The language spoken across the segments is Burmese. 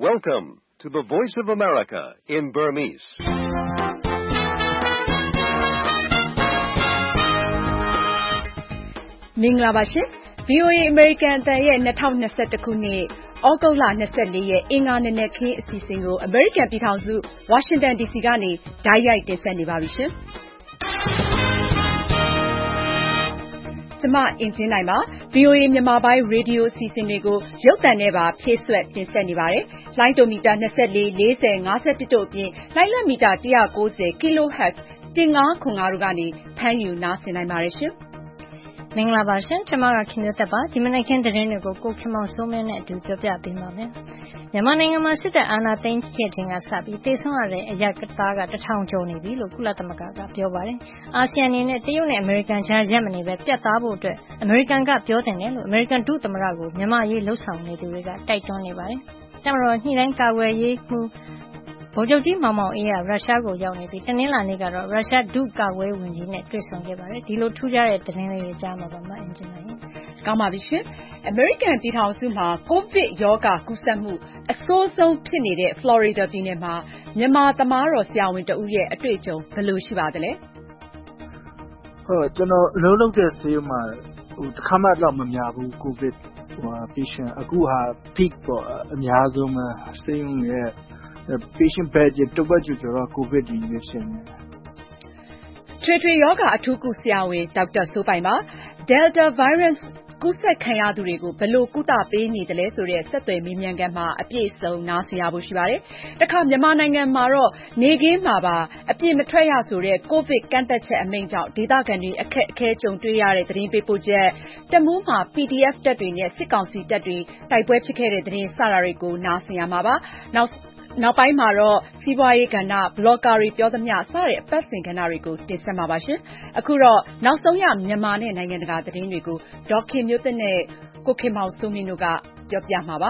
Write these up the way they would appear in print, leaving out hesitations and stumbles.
Welcome to the Voice of America in Burmese. ။မင်္ဂလာပါရှင်။ VOA American အသံရဲ့2021ခုနှစ် ဩဂုတ်လ24ရက်အင်္ဂါနေ့နက်ခင်းအစီအစဉ်ကို American ပြည်ထောင်စု Washington DC ကနေတိုက်ရိုက်တင်ဆက်နေပါပြီရှင်။ကျမအင်ဂျင်နိုင်ပါ VOA မြန်မာပိုင်း Radio အစီအစဉ်တွေကိုရုပ်သံနဲ့ပါဖြည့်ဆွတ်တင်ဆက်နေပါတယ်။လိုင်းတိုမီတာ24 40 51တို့အပြင်လိုင်းလက်မီတာ190 kHz 1505တို့ကနေဖမ်းယူနားဆင်နိုင်ပါတယ်ရှင်။မင်္ဂလာပါရှင်။ကျွန်မကခင်မျိုးသက်ပါ။ဒီမနက်ခင်းသတင်းတွေကိုကိုခင်မောင်စိုးမင်းနဲ့အတူပြောပြပေးပါမယ်။မြန်မာနိုင်ငံမှာစစ်တပ်အာဏာသိမ်းခဲ့ခြင်းကစပြီးတေဆုံးရတဲ့အရပ်သားက1000ကျော်နေပြီလို့ကုလသမဂ္ဂကပြောပါတယ်။အာဆီယံအနေနဲ့တရုတ်နဲ့အမေရိကန်ကြားရပ်မနေပဲပြတ်သားဖို့အတွက်အမေရိကန်ကပြောတင်တယ်လို့အမေရိကန်ဒုသမ္မတကိုမြန်မာရေးလှုပ်ဆောင်နေသူတွေကတိုက်တွန်းနေပါတယ်။တမတော်ညှိနှိုင်းကာကွယ်ရေးမှူးဗိုလ်ချုပ်ကြီးမောင်မောင်အေးကရုရှားကိုရောက်နေပြီးတနင်္လာနေ့ကတော့ရုရှားဒုကာကွယ်ရေးဝန်ကြီးနဲ့တွေ့ဆုံခဲ့ပါတယ်။ဒီလိုထူးခြားတဲ့သတင်းလေးတွေကြားမှာပါမအင်ဂျင်နိုင်။ကောင်းပါပြီရှင်။ American ပြည်ထောင်စုမှာကိုဗစ်ရောဂါကူးစက်မှုအဆိုးဆုံးဖြစ်နေတဲ့ Florida ပြည်နယ်မှာမြန်မာသမားတော်ဆရာဝန်တဦးရဲ့အတွေ့အကြုံဘယ်လိုရှိပါသလဲ။ကျွန်တော်အလုပ်လုပ်တဲ့ဆေးရုံမှာတစ်ခါမှတော့မများဘူးကိုဗစ်patient အခုဟာ peak ပေါ့အများဆုံးမှာဆေးရုံရဲ့patient bed တဝက်ကျော်တော့ကိုဗစ်ဒီနေဖြစ်နေတယ်။ထွေရောဂါအထူးကုဆရာဝန်ဒေါက်တာစိုးပိုင်ပါ Delta virus ကူးစက်ခံရသူတွေကိုဘယ်လိုကုသပေးနေတယ်လဲဆိုတဲ့ဆက်သွယ်မေးမြန်းခန်းမှာအပြည့်အစုံနားဆင်ရဖို့ရှိပါတယ်။တခါမြန်မာနိုင်ငံမှာတော့နေခင်းမှာပါအပြည့်မထွက်ရဆိုတဲ့ကိုဗစ်ကန့်သက်ချက်အမိန့်ကြောင့်ဒေသခံတွေအခက်အခဲကြုံတွေ့ရတဲ့သတင်းပေးပို့ချက်တမူးမှာ PDF တပ်တွေနဲ့စစ်ကောင်စီတပ်တွေတိုက်ပွဲဖြစ်ခဲ့တဲ့သတင်းစတာတွေကိုနားဆင်ရမှာပါ။နောက်ပိုင်းမှာတော့စီးပွားရေးကဏ္ဍဘလော့ကာတွေပြောသမျှစတဲ့အပတ်စဉ်ကဏ္ဍတွေကိုတင်ဆက်မှာပါရှင်။အခုတော့နောက်ဆုံးရမြန်မာနဲ့နိုင်ငံတကာသတင်းတွေကိုဒေါက်ခင်မျိုးသက်နဲ့ကိုခင်မောင်စိုးမင်းတို့ကပြောပြမှာပါ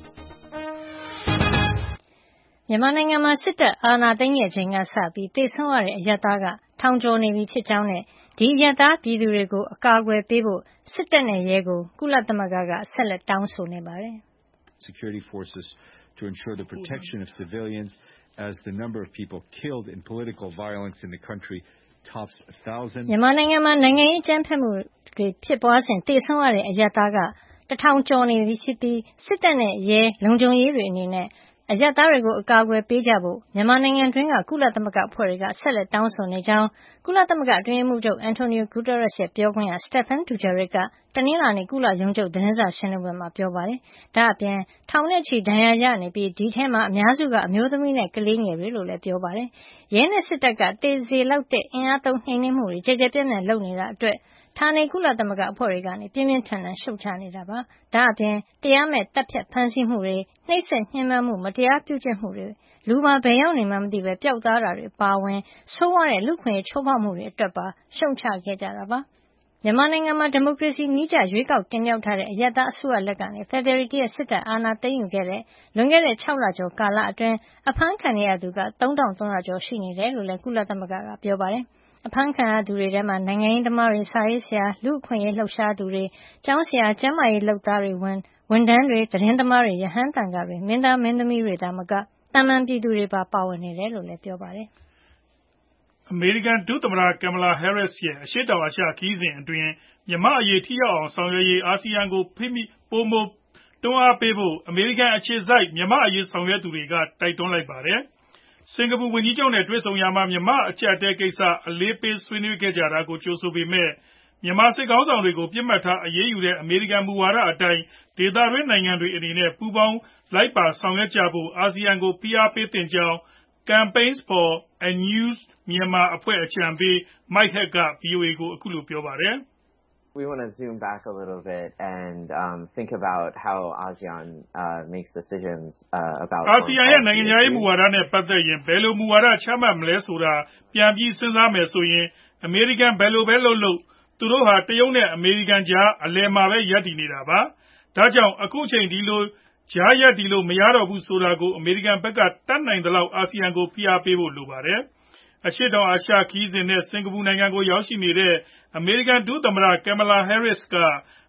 ။မြန်မာနိုင်ငံမှာစစ်တပ်အာဏာသိမ်းခဲ့ခြင်းကစပြီးတေဆုံးရတဲ့အရပ်သားကထောင်ကျော်နေပြီဖြစ်ကြောင်းနဲ့ဒီအရပ်သားပြည်သူတွေကိုအကာအကွယ်ပေးဖို့စစ်တပ်နဲ့ရဲကိုကုလသမဂ္ဂကဆက်လက်တောင်းဆိုနေပါတယ်။ Security forces to ensure the protection of civilians as the number of people killed in political violence in the country tops 1,000. မြန်မာနိုင်ငံမှာနိုင်ငံရေးအကြမ်းဖက်မှုတွေဖြစ်ပွားစဉ်တေဆုံးရတဲ့အရပ်သားက1000ကျော်နေပြီဖြစ်ပြီးစစ်တပ်နဲ့ရဲလုံခြုံရေးတွေအနေနဲ့အရပ်သားတွေကိုအကာအကွယ်ပေးကြဖို့မြန်မာနိုင်ငံတွင်းကကုလသမဂ္ဂအဖွဲ့တွေကဆက်လက်တောင်းဆိုနေကြောင်းကုလသမဂ္ဂအတွင်းရေးမှူးချုပ် Antonio Guterres ရဲ့ပြောခွင့်ရ Stephane Dujarric ကတနင်္လာနေ့ကုလရုံးချုပ်သတင်းစာရှင်းလင်းပွဲမှာပြောပါတယ်။ဒါ့အပြင်ထောင်နဲ့ချီဒဏ်ရာရနေပြီးဒီထဲမှာအများစုကအမျိုးသမီးနဲ့ကလေးငယ်တွေလို့လည်းပြောပါတယ်။ရဲနဲ့စစ်တပ်ကတေစေလောက်တဲ့အင်အားသုံးနှိမ်နင်းမှုတွေကြဲကြဲပြန့်ပြန့်လုပ်နေတာအတွက်ဌာနေကုလသမဂ္ဂအဖွဲ့တွေကနေပြင်းပြင်းထန်ထန်ရှုတ်ချနေတာပါ။ဒါ့အပြင်တရားမဲ့တပ်ဖြတ်ဖမ်းဆီးမှုတွေနှိပ်စက်ညှဉ်းပန်းမှုမတရားပြုကျင့်မှုတွေလူပါဘယ်ရောက်နေမှမသိပဲပျောက်သားတာတွေပါဝင်ဆိုးဝါးတဲ့လူခွင့်ရေးချိုးဖောက်မှုတွေအတွက်ပါရှုတ်ချခဲ့ကြတာပါ။မြန်မာနိုင်ငံမှာဒီမိုကရေစီနည်းကျရွေးကောက်တင်မြှောက်ထားတဲ့အရပ်သားအစိုးရလက်ကနေဖေဖော်ဝါရီလစစ်တပ်အာဏာသိမ်းယူခဲ့တဲ့လွန်ခဲ့တဲ့6လကျော်ကာလအတွင်းအဖမ်းခံရသူက3300ကျော်ရှိနေတယ်လို့လည်းကုလသမဂ္ဂကပြောပါတယ်။အဖမ်းခံရသူတွေထဲမှာနိုင်ငံရေးသမားတွေစာရေးဆရာလူ့အခွင့်အရေးလှုပ်ရှားသူတွေကျောင်းဆရာကျန်းမာရေးလုပ်သားတွေဝန်ထမ်းတွေသတင်းသမားတွေရဟန်းသံဃာတွေမင်းသားမင်းသမီးတွေဒါမကတာမန်ပြည်သူတွေပါဝင်နေတယ်လို့လည်းပြောပါတယ်။အမေရိကန်ဒုသမ္မတကင်မလာဟဲရစ်ရဲ့အရှေ့တောင်အာရှခရီးစဉ်အတွင်းမြန်မာအရေးထိရောက်အောင်ဆောင်ရွက်ရေးအာဆီယံကိုပိုမိုတွန်းအားပေးဖို့အမေရိကန်အခြေစိုက်မြန်မာအရေးဆောင်ရွက်သူတွေကတိုက်တွန်းလိုက်ပါတယ်။စင်ကာပူဝန်ကြီးချုပ်နဲ့တွေ့ဆုံရာမှာမြန်မာအကြပ်အတည်းကိစ္စအလေးပေးဆွေးနွေးခဲ့ကြတာကိုကြိုဆိုပေမဲ့မြန်မာစစ်ခေါင်းဆောင်တွေကိုပြစ်မှတ်ထားအရေးယူတဲ့အမေရိကန်မူဝါဒအတိုင်းဒေသတွင်းနိုင်ငံတွေအနေနဲ့ပူးပေါင်းလိုက်ပါဆောင်ရွက်ကြဖို့အာဆီယံကိုဖိအားပေးသင့်ကြောင်း Campaign for a New Myanmar အဖွဲ့အကြံပေး Mike Hack က VOA ကိုအခုလိုပြောပါတယ်။ We want to zoom back a little bit and think about how ASEAN makes decisions about အာဆီယံရဲ့နိုင်ငံခြားရေးမူဝါဒနဲ့ပတ်သက်ရင်ဘယ်လိုမူဝါဒချမှတ်မလဲဆိုတာပြန်ပြီးစဉ်းစားမယ်ဆိုရင်အမေရိကန်ဘယ်လိုပဲလုပ်သူတို့ဟာတရုတ်နဲ့အမေရိကန်ကြားအလယ်မှာပဲရပ်တည်နေတာပါ။ဒါကြောင့်အခုချိန်ဒီလိုကြားရပ်ဒီလိုမရတော့ဘူးဆိုတာကိုအမေရိကန်ဘက်ကတတ်နိုင်သလောက်အာဆီယံကိုဖိအားပေးဖို့လိုပါတယ်။အရှေ့တောင်အာရှခရီးစဉ်နဲ့စင်ကာပူနိုင်ငံကိုရောက်ရှိနေတဲ့အမေရိကန်ဒုသမ္မတကင်မလာဟဲရစ်က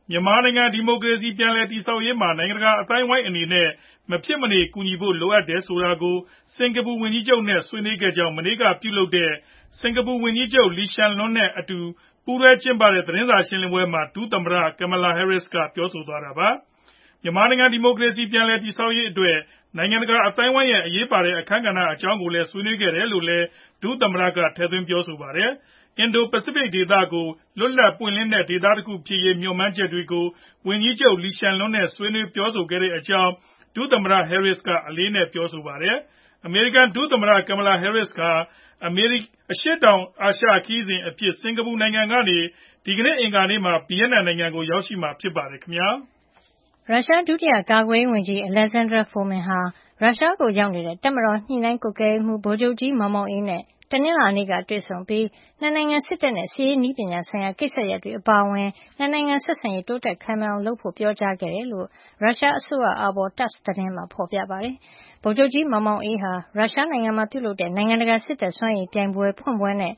မြန်မာနိုင်ငံဒီမိုကရေစီပြန်လည်တည်ဆောက်ရေးမှာနိုင်ငံတကာအသိုင်းအဝိုင်းအနေနဲ့မဖြစ်မနေကူညီဖို့လိုအပ်တယ်ဆိုတာကိုစင်ကာပူဝန်ကြီးချုပ်နဲ့ဆွေးနွေးခဲ့ကြောင်းမနေ့ကပြုလုပ်တဲ့စင်ကာပူဝန်ကြီးချုပ် Lee Hsien Loong နဲ့အတူပူးတွဲကျင်းပတဲ့သတင်းစာရှင်းလင်းပွဲမှာဒုသမ္မတ Kamala Harris ကပြောဆိုသွားတာပါ။မြန်မာနိုင်ငံဒီမိုကရေစီပြန်လည်တည်ဆောက်ရေးအတွက်နိုင်ငံတကာအသိုင်းအဝိုင်းရဲ့အရေးပါတဲ့အခန်းကဏ္ဍအကြောင်းကိုလည်းဆွေးနွေးခဲ့တယ်လို့လည်းဒုသမ္မတကထည့်သွင်းပြောဆိုပါတယ်။ အင်ဒိုပစိဖိတ်ဒေသကိုလွတ်လပ်ပွင့်လင်းတဲ့ဒေသတစ်ခုဖြစ်ရေးမျှော်မှန်းချက်တွေကိုဝန်ကြီးချုပ် Lee Hsien Loong နဲ့ဆွေးနွေးပြောဆိုခဲ့တဲ့အကြောင်းဒုသမ္မတ Harris ကအလေးအနက်ပြောဆိုပါတယ်။ အမေရိကန်ဒုသမ္မတ Kamala Harris ဟာအရှေ့တောင်အာရှခရီးစဉ်အဖြစ်စင်ကာပူနိုင်ငံကနေဒီကနေ့အင်္ဂါနေ့မှာဗီယက်နမ်နိုင်ငံကိုရောက်ရှိမှာဖြစ်ပါတယ်ခင်ဗျာ။ရုရှားဒုတိယကာကွယ်ရေးဝန်ကြီး Alexander Fomin ဟာရုရှားကိုရောက်နေတဲ့တပ်မတော်ညှိနှိုင်းကွပ်ကဲရေးမှူးဗိုလ်ချုပ်ကြီးမောင်မောင်အေးနဲ့တနင်္လာနေ့ကတွေ့ဆုံပြီးနှစ်နိုင်ငံစစ်တပ်နဲ့စစ်ရေးနည်းပညာဆိုင်ရာကိစ္စရပ်တွေအပါအဝင်နှစ်နိုင်ငံဆက်ဆံရေးတိုးတက်ခိုင်မာအောင်လုပ်ဖို့ပြောကြားခဲ့တယ်လို့ရုရှားအစိုးရအာဘော် TASS သတင်းမှာဖေါ်ပြပါတယ်။ဗိုလ်ချုပ်ကြီးမောင်မောင်အေးဟာရုရှားနိုင်ငံမှာပြုလုပ်တဲ့နိုင်ငံတကာစစ်တပ်စွမ်းရည်ပြိုင်ပွဲဖွင့်ပွဲနဲ့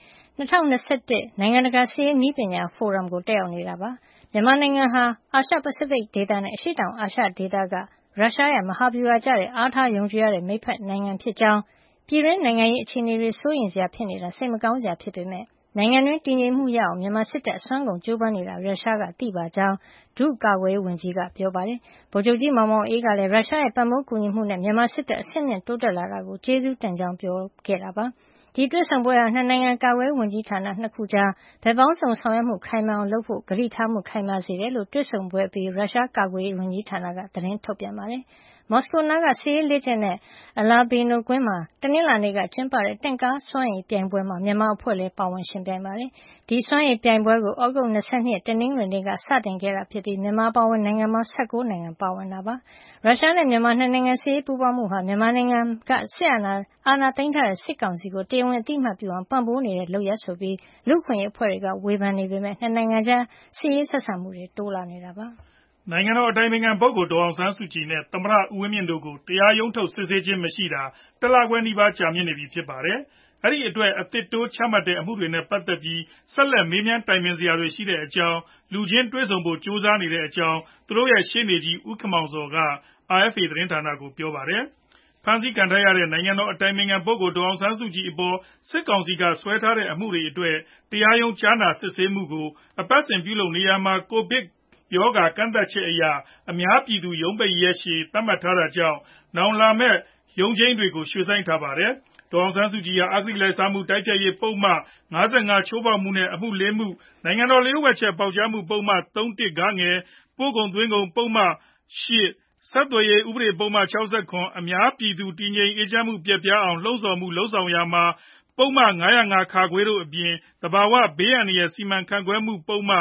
2021နိုင်ငံတကာစစ်ရေးနည်းပညာဖိုရမ်ကိုတက်ရောက်နေတာပါ။မြန်မာနိုင်ငံဟာအာရှပစိဖိတ်ဒေသနဲ့အရှေ့တောင်အာရှဒေသကရုရှားရဲ့မဟာဗျူဟာကျတဲ့အားထားယုံကြည်ရတဲ့မိတ်ဖက်နိုင်ငံဖြစ်ကြောင်းပြည်တွင်းနိုင်ငံရေးအခြေအနေတွေစိုးရိမ်စရာဖြစ်နေတာစိတ်မကောင်းစရာဖြစ်ပေမယ့်နိုင်ငံတွင်းတည်ငြိမ်မှုရအောင်မြန်မာစစ်တပ်အစွမ်းကုန်ကြိုးပမ်းနေတာရုရှားကသိပါကြောင်းဒုကာကွယ်ရေးဝန်ကြီးကပြောပါတယ်။ဗိုလ်ချုပ်ကြီးမောင်မောင်အေးကလည်းရုရှားရဲ့ပံ့ပိုးကူညီမှုနဲ့မြန်မာစစ်တပ်အဆင့်မြင့်တိုးတက်လာတာကိုကျေးဇူးတင်ကြောင်းပြောခဲ့တာပါ။ဒီတွေ့ဆုံပွဲဟာနှစ်နိုင်ငံကာကွယ်ရေးဝန်ကြီးဌာနနှစ်ခုကြားဘက်ပေါင်းစုံဆောင်ရွက်မှုခိုင်မာအောင်လုပ်ဖို့ကတိထားမှုခိုင်မာစေတယ်လို့တွေ့ဆုံပွဲအပြီးရုရှားကာကွယ်ရေးဝန်ကြီးဌာနကသတင်းထုတ်ပြန်ပါတယ်။မော်စကိုနားကစစ်ရေးလေ့ကျင့်တဲ့ Alabino ကွင်းမှာတနင်္လာနေ့ကကျင်းပတဲ့တင့်ကားစွမ်းရည်ပြိုင်ပွဲမှာမြန်မာအဖွဲ့လည်းပါဝင်ယှဉ်ပြိုင်ပါတယ်။ဒီစွမ်းရည်ပြိုင်ပွဲကိုသြဂုတ်22ရက်တနင်္ဂနွေနေ့ကစတင်ခဲ့တာဖြစ်ပြီးမြန်မာပါဝင်နိုင်ငံပေါင်း19နိုင်ငံပါဝင်တာပါ။ရုရှားနဲ့မြန်မာနှစ်နိုင်ငံစစ်ရေးပူးပေါင်းမှုဟာမြန်မာနိုင်ငံကအာဏာသိမ်းထားတဲ့စစ်ကောင်စီကိုတရားဝင်အသိအမှတ်ပြုအောင်ပံ့ပိုးနေတဲ့လုပ်ရပ်ဆိုပြီးလူ့အခွင့်အရေးအဖွဲ့တွေကဝေဖန်နေပေမယ့်နှစ်နိုင်ငံကြားစစ်ရေးဆက်ဆံမှုတွေတိုးလာနေတာပါ။နိုင်ငံတော်အတိုင်ပင်ခံပုဂ္ဂိုလ်ဒေါ်အောင်ဆန်းစုကြည်နဲ့သမ္မတဦးဝင်းမြင့်တို့ကိုတရားရုံးထုတ်စစ်ဆေးခြင်းမရှိတာတလခွဲနီးပါးကြာမြင့်နေပြီဖြစ်ပါတယ်။အဲဒီအတွက်အသစ်တိုးချမှတ်တဲ့အမှုတွေနဲ့ပတ်သက်ပြီးဆက်လက်မေးမြန်းတိုင်ပင်စရာတွေရှိတဲ့အကြောင်းလူချင်းတွေ့ဆုံဖို့ကြိုးစားနေတဲ့အကြောင်းသူတို့ရဲ့ရှေ့နေကြီးဦးခင်မောင်ဇော်က RFA သတင်းဌာနကိုပြောပါတယ်။ဖမ်းဆီးခံထားရတဲ့နိုင်ငံတော်အတိုင်ပင်ခံပုဂ္ဂိုလ်ဒေါ်အောင်ဆန်းစုကြည်အပေါ်စစ်ကောင်စီကဆွဲထားတဲ့အမှုတွေအတွက်တရားရုံးကြားနာစစ်ဆေးမှုကိုအပတ်စဉ်ပြုလုပ်နေရာမှာကိုဗစ်ရောဂါကန့်သတ်ချက်အရအများပြည်သူရုံးပိတ်ရက်ရှည်သတ်မှတ်ထားတာကြောင့်နောင်လာမယ့်ရုံးချိန်းတွေကိုရွှေ့ဆိုင်းထားပါတယ်။ဒေါ်အောင်ဆန်းစုကြည်ဟာအဂတိလိုက်စားမှုတိုက်ဖျက်ရေးပုဒ်မ55ချိုးဖောက်မှုနဲ့အမှု4မှုနိုင်ငံတော်လျှို့ဝှက်ချက်ပေါက်ကြားမှုပုဒ်မ31(ဂ) ပို့ကုန်သွင်းကုန်ပုဒ်မ8ဆက်သွယ်ရေးဥပဒေပုဒ်မ67အများပြည်သူတည်ငြိမ်အေးချမ်းမှုပျက်ပြားအောင်လှုံ့ဆော်မှုလုပ်ဆောင်ရာမှာပုဒ်မ505(ခ) တို့အပြင်သဘာဝဘေးအန္တရာယ်စီမံခန့်ခွဲမှုပုဒ်မ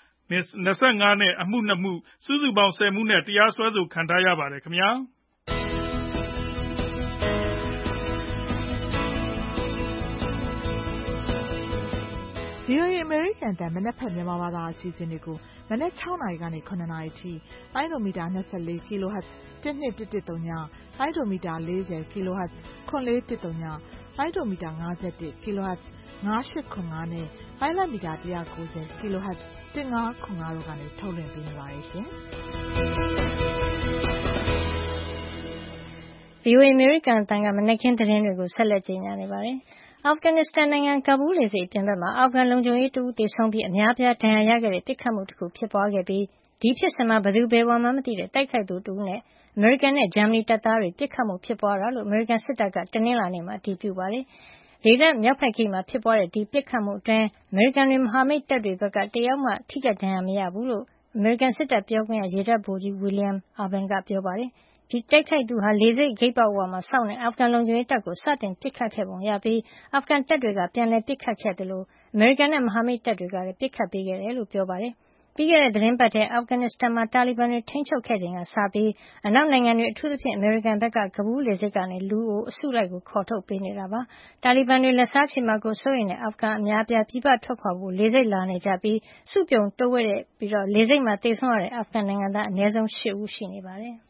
25နဲ့အမှု2မှုစုစုပေါင်း10မှုနဲ့တရားစွဲဆိုခံထားရပါတယ်ခင်ဗျာ။ VOA အမေရိကန်အသံမနက်ဖြန်မြန်မာဘာသာအစီအစဉ်တွေကိုမနက်6နာရီကနေ9နာရီထိလိုင်းဒိုမီတာ24 kHz 12110လိုင်းဒိုမီတာ40 kHz 9410လိုင်းဒိုမီတာ51 kHz 9895နဲ့လိုင်းလမီတာ190 kHz 1505တို့ကနေထုတ်လွှင့်ပေးနေပါတယ်ရှင်။ VOA အမေရိကန်အသံကမနက်ခင်းသတင်းတွေကိုဆက်လက်ကြေညာနေပါတယ်။အာဖဂန်နစ္စတန်နိုင်ငံကာဘူးလေဆိပ်အပြင်ဘက်မှာအာဖဂန်လုံခြုံရေးတဦးသေဆုံးပြီးအများအပြားဒဏ်ရာရခဲ့တဲ့ပစ်ခတ်မှုတစ်ခုဖြစ်ပွားခဲ့ပြီးဒီဖြစ်စဉ်မှာဘယ်သူဘယ်ဝါမှမသိတဲ့တိုက်ခိုက်သူတဦးနဲ့အမေရိကန်နဲ့ဂျာမနီတပ်သားတွေပစ်ခတ်မှုဖြစ်ပွားတာလို့အမေရိကန်စစ်တပ်ကတနင်္လာနေ့မှာအတည်ပြုပါတယ်။လေတပ်မြောက်ဘက်ဂိတ်မှာဖြစ်ပွားတဲ့ဒီပစ်ခတ်မှုအတွင်းအမေရိကန်တွေမဟာမိတ်တပ်တွေဘက်ကတယောက်မှထိခိုက်ဒဏ်ရာမရဘူးလို့အမေရိကန်စစ်တပ်ပြောခွင့်ရရေတပ်ဗိုလ်ကြီး William Urban ကပြောပါတယ်။ဒီတိုက်ခိုက်သူဟာလေဆိပ်ဂိတ်ပေါက်ဝမှာစောင့်တဲ့အာဖဂန်လုံခြုံရေးတပ်ကိုစတင်ပစ်ခတ်ခဲ့ပုံရပြီးအာဖဂန်တပ်တွေကပြန်လည်ပစ်ခတ်ခဲ့သလိုအမေရိကန်နဲ့မဟာမိတ်တပ်တွေကလည်းပစ်ခတ်ပေးခဲ့တယ်လို့ပြောပါတယ်။ပြီးခဲ့တဲ့သတင်းပတ်ထဲအာဖဂန်နစ္စတန်မှာတာလီဘန်တွေထိန်းချုပ်ခဲ့ချိန်ကစပြီးအနောက်နိုင်ငံတွေအထူးသဖြင့်အမေရိကန်ဘက်ကကဘူးလေဆိပ်ကနေလူကိုအစုလိုက်ကိုခေါ်ထုတ်ပေးနေတာပါ။တာလီဘန်တွေလက်စားချေမှာကိုစိုးရိမ်တဲ့အာဖဂန်အများအပြားပြည်ပထွက်ခွာဖို့လေဆိပ်လာနေကြပြီးစုပြုံတိုးဝှက်ပြီးလေဆိပ်မှာသေဆုံးရတဲ့အာဖဂန်နိုင်ငံသားအနည်းဆုံး8ဦးရှိနေပါတယ်။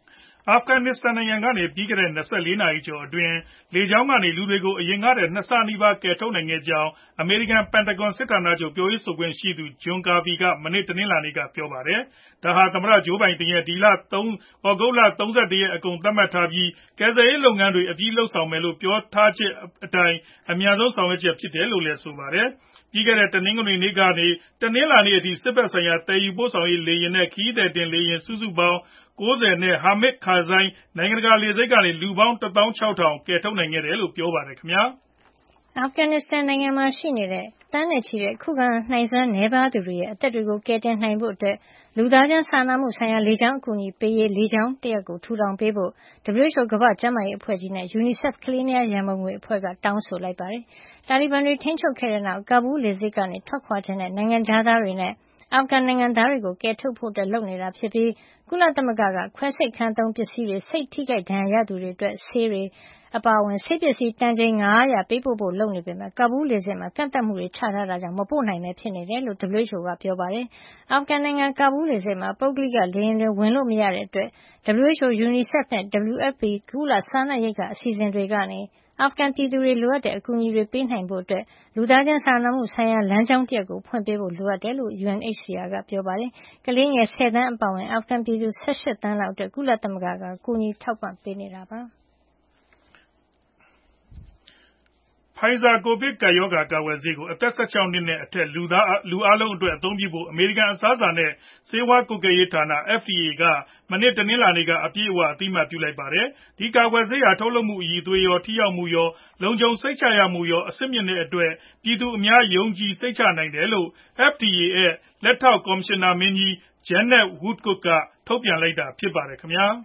အာဖဂန်နစ္စတန်နိုင်ငံကနေပြီးခဲ့တဲ့24နာရီကျော်အတွင်းလေကြောင်းကနေလူတွေကိုအရင်ကတည်းက2ဆနီးပါးကယ်ထုတ်နိုင်ခဲ့ကြောင်းအမေရိကန်ပန်တဂွန်စစ်ဌာနချုပ်ပြောရေးဆိုခွင့်ရှိသူ John Kirby ကမနေ့တနင်္လာနေ့ကပြောပါတယ်။ဒါဟာသမ္မတဂျိုးဘိုင်ဒန်ရဲ့ဒီလ3 ဩဂုတ်လ31ရက်အကုန်သတ်မှတ်ထားပြီးကယ်ဆယ်ရေးလုပ်ငန်းတွေအပြီးလုပ်ဆောင်မယ်လို့ပြောထားချက်အတိုင်းအများဆုံးဆောင်ရွက်ချက်ဖြစ်တယ်လို့လည်းဆိုပါတယ်။ပြီးခဲ့တဲ့တနင်္ဂနွေနေ့ကနေတနင်္လာနေ့အထိစစ်ဘက်ဆိုင်ရာတည်ယူပို့ဆောင်ရေးလေယာဉ်နဲ့ခရီးသည်တင်လေယာဉ်စုစုပေါင်း90နဲ့ Hamid Karzai နိုင်ငံတကာလေဆိပ်ကနေလူပေါင်း 16000 ကယ်ထုတ်နိုင်ခဲ့တယ်လို့ပြောပါတယ်ခင်ဗျာ။အာဖဂန်နစ္စတန်နိုင်ငံမှာရှိနေတဲ့သန်းနဲ့ချီတဲ့ခုခံနိုင်စွမ်းနည်းပါးသူတွေရဲ့အသက်တွေကိုကယ်တင်နိုင်ဖို့အတွက်လူသားချင်းစာနာမှုဆိုင်ရာလေကြောင်းအကူအညီပေးရေးလေကြောင်းတရက်ကိုထူထောင်ပေးဖို့ WHO ကမ္ဘာ့ကျန်းမာရေးအဖွဲ့ကြီးနဲ့ UNICEF ကလေးများရန်ပုံငွေအဖွဲ့ကတောင်းဆိုလိုက်ပါတယ်။တာလီဘန်တွေထိန်းချုပ်ခဲ့တဲ့နောက်ကာဘူးလေဆိပ်ကနေထွက်ခွာခြင်းနဲ့နိုင်ငံခြားသားတွေနဲ့အာဖဂန်နိုင်ငံသားတွေကိုကယ်ထုတ်ဖို့လုပ်နေတာဖြစ်ပြီးကုလသမဂ္ဂကခွဲစိတ်ခန်းသုံးပစ္စည်းတွေစိတ်ထိခိုက်ဒဏ်ရာရသူတွေအတွက်ဆေးတွေအပါအဝင်ဆေးပစ္စည်းတန်ချိန်900ပေးပို့ဖို့လုပ်နေပေမဲ့ကာဘူးလေဆိပ်မှာကန့်သတ်မှုတွေချထားတာကြောင့်မပို့နိုင်ပဲဖြစ်နေတယ်လို့ WHO ကပြောပါတယ်။အာဖဂန်နိုင်ငံကာဘူးလေဆိပ်မှာပုဂ္ဂလိကလေယာဉ်တွေဝင်လို့မရတဲ့အတွက် WHO, UNICEF နဲ့ WFP ကုလစားနပ်ရိက္ခာအစီအစဉ်တွေကနေအာဖဂန်ပြည်သူတွေလိုအပ်တဲ့အကူအညီတွေပေးနိုင်ဖို့လူသားချင်းစာနာမှုဆိုင်ရာလမ်းကြောင်းတရပ်ကိုဖွင့်ပေးဖို့လိုအပ်တယ်လို့ UNHCR ကပြောပါတယ်။ကလေးငယ်10 သန်းအပါအဝင်အာဖဂန်ပြည်သူ18 သန်းလောက်အတွက်ကုလသမဂ္ဂကကူညီထောက်ပံ့ပေးနေတာပါ။ Pfizer ကိုဗစ်ကပ်ရောဂါကာကွယ်ဆေးကိုအသက်16နှစ်နဲ့အထက်လူအားလုံးအတွက်အသုံးပြုဖို့အမေရိကန်အစားအစာနဲ့ဆေးဝါးကွပ်ကဲရေးဌာန FDA ကမနေ့တနင်္လာနေ့ကအပြည့်အဝအသိအမှတ်ပြုလိုက်ပါတယ်။ဒီကာကွယ်ဆေးဟာထုတ်လုပ်မှုအရည်အသွေးရောထိရောက်မှုရောလုံခြုံစိတ်ချရမှုရောအဆင့်မြင့်တဲ့အတွက်ပြည်သူအများယုံကြည်စိတ်ချနိုင်တယ်လို့ FDA ရဲ့လက်ထောက်ကော်မရှင်နာမင်းကြီး Janet Woodcock ကထုတ်ပြန်လိုက်တာဖြစ်ပါတယ်ခင်ဗျာ။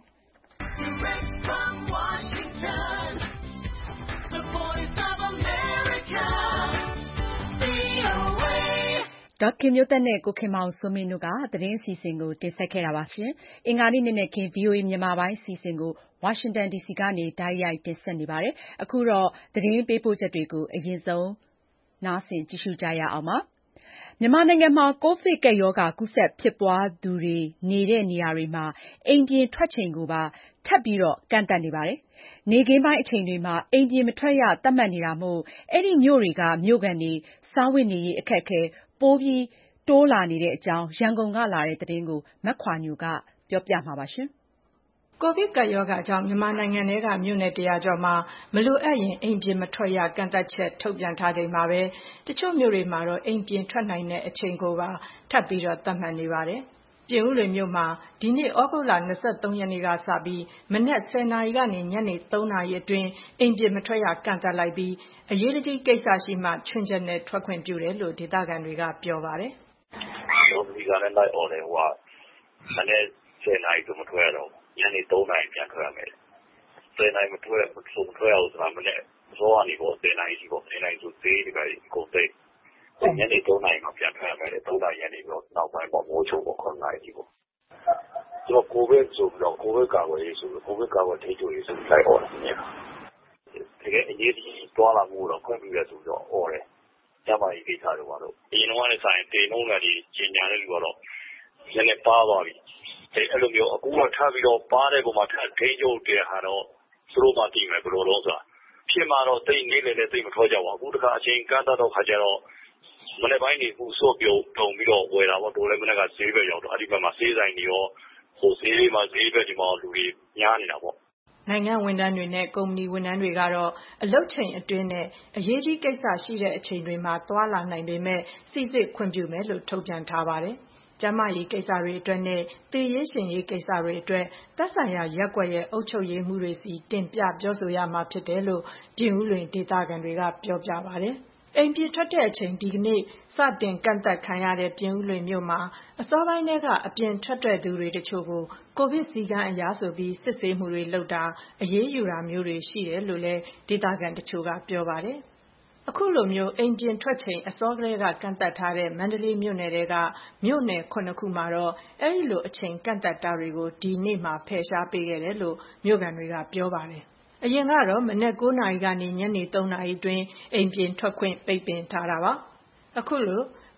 ဒေါ်ခင်မျိုးသက်နဲ့ကိုခင်မောင်စိုးမင်းတို့ကသတင်းအစီအစဉ်ကိုတင်ဆက်ခဲ့တာပါ။အင်္ဂါနေ့နေ့နဲ့ခင် VOA မြန်မာပိုင်းအစီအစဉ်ကိုဝါရှင်တန်ဒီစီကနေတိုက်ရိုက်တင်ဆက်နေပါတယ်။အခုတော့သတင်းပေးပို့ချက်တွေကိုအရင်ဆုံးနားဆင်ကြည့်ရှုကြရအောင်ပါ။မြန်မာနိုင်ငံမှာကိုဗစ်ကပ်ရောဂါကူးစက်ဖြစ်ပွားသူတွေနေတဲ့နေရာတွေမှာအိမ်ပြင်ထွက်ချိန်ကိုပါထပ်ပြီးကန့်သတ်နေပါတယ်။နေ့ခင်းပိုင်းအချိန်တွေမှာအိမ်ပြင်မထွက်ရသတ်မှတ်နေတာမို့အဲဒီမြို့တွေကမြို့ခံတွေစားဝတ်နေရေးအခက်အခဲပိုပြီးတိုးလာနေတဲ့အကြောင်းရန်ကုန်ကလာတဲ့သတင်းကိုမခွာညိုကပြောပြမှာပါ။ကိုဗစ်ကပ်ရောဂါကြောင့်မြန်မာနိုင်ငံထဲကမြို့နယ်100ကျော်မှာမလိုအပ်ရင်အိမ်ပြင်မထွက်ရကန့်သတ်ချက်ထုတ်ပြန်ထားချိန်မှာပဲတချို့မြို့တွေမှာတော့အိမ်ပြင်ထွက်နိုင်တဲ့အချိန်ကိုပါထပ်ပြီးသတ်မှတ်နေပါတယ်။ပြင်ဦးလွင်မြို့မှာဒီနေ့ဩဂုတ်လ23ရက်နေ့ကစပြီးမနက်10:00နာရီကနေညနေ3:00နာရီအတွင်းအိမ်ပြင်မထွက်ရကန့်သတ်လိုက်ပြီးအရေးတကြီးကိစ္စရှိမှချွင်းချက်နဲ့ထွက်ခွင့်ပြုတယ်လို့ဒေသခံတွေကပြောပါတယ်။လော်မီကလည်းလိုက်អော်တယ်မနေ့10:00နာရီဆိုမထွက်ရတော့ညနေ3:00နာရီပြန်ထွက်ရမယ်။10:00နာရီမထွက်ရဘူးဆိုတာမနေ့စောကနေပေါ့10:00နာရီရှိပေါ့10:00နာရီဆိုသေးတယ်ပဲကိုသိညနေ3:00နာရီမှပြန်ထွက်ရမယ်3:00နာရီညနေတော့နောက်ပိုင်းပေါ့မိုးချုံပေါ့9:00နာရီကြီးပေါ့ဆိုတော့ကိုဗစ်ဆိုပြီးတော့ကိုဗစ်ကာကွယ်ရေးဆိုပြီးကိုဗစ်ကာကွယ်ထိန်းချုပ်ရေးဆိုပြီးလိုက်អော်တယ်တကယ်အရေးကြီးတွာလာမှုတော့ခွင့်ပြုရဆိုပြီးတော့អော်တယ်ကျမကြီးကိစ္စတွေပါတော့အရင်တော့လည်းဆိုင်တေနှုံးတယ်ဒီကျင်ညာတဲ့လူကတော့နည်းနည်းပါသွားပြီအဲ့လိုမျိုးအခုတော့ထပ်ပြီးတော့ပါတဲ့ပုံမှာထပ်ထိန်းချုပ်တဲ့ဟာတော့သူတို့မှတည်မယ်ဘယ်လိုလုပ်ဆိုတာဖြစ်မှာတော့တိတ်နေလေတိတ်မထွက်ကြပါဘူးအခုတခါအချိန်ကန့်တော့ခါကြတော့မနေ့ပိုင်းနေမှုစော့ပြုံတုံပြီးတော့ဝယ်တာပေါ့တို့လည်းမနေ့ကဈေးပဲရောက်တော့အဲ့ဒီဘက်မှာဈေးဆိုင်တွေရောဟိုဈေးလေးမှာဈေးပဲဒီမှာလူတွေများနေတာပေါ့နိုင်ငံဝန်ထမ်းတွေနဲ့ကုမ္ပဏီဝန်ထမ်းတွေကတော့အလုပ်ချိန်အတွင်းနဲ့အရေးကြီးကိစ္စရှိတဲ့အချိန်တွေမှာတွာလာနိုင်ပေမဲ့စိစစ်ခွင့်ပြုမယ်လို့ထုတ်ပြန်ထားပါတယ်။ကျန်းမာရေးကိစ္စတွေအတွက်နဲ့သေရေးရှင်ရေးကိစ္စတွေအတွက်သက်ဆိုင်ရာရပ်ကွက်ရဲ့အုပ်ချုပ်ရေးမှုတွေစီတင်ပြပြောဆိုရမှာဖြစ်တယ်လို့ပြင်ဦးလွင်ဒေသခံတွေကပြောပြပါတယ်။အိမ်ပြင်ထွက်တဲ့အချိန်ဒီကနေ့စတင်ကန့်သတ်ခံရတဲ့ပြင်ဦးလွင်မြို့မှာအစောပိုင်းထဲကအပြင်ထွက်တဲ့သူတွေတချို့ကိုကိုဗစ်စည်းကမ်းအရဆိုပြီးစစ်ဆေးမှုတွေလုပ်တာအရေးယူတာမျိုးတွေရှိတယ်လို့လည်းဒေသခံတချို့ကပြောပါတယ်။အခုလိုမျိုးအိမ်ပြင်ထွက်ချိန်အစောကတည်းကကန့်သတ်ထားတဲ့မန္တလေးမြို့နယ်တွေကမြို့နယ်9ခုမှာတော့အဲဒီလိုအချိန်ကန့်သတ်တာတွေကိုဒီနေ့မှဖယ်ရှားပေးခဲ့တယ်လို့မြို့ခံတွေကပြောပါတယ်။အရင်ကတော့မနက်9:00နာရီကနေညနေ3:00နာရီအတွင်းအိမ်ပြင်ထွက်ခွင့်ပိတ်ပင်ထားတာပါ။အခုလို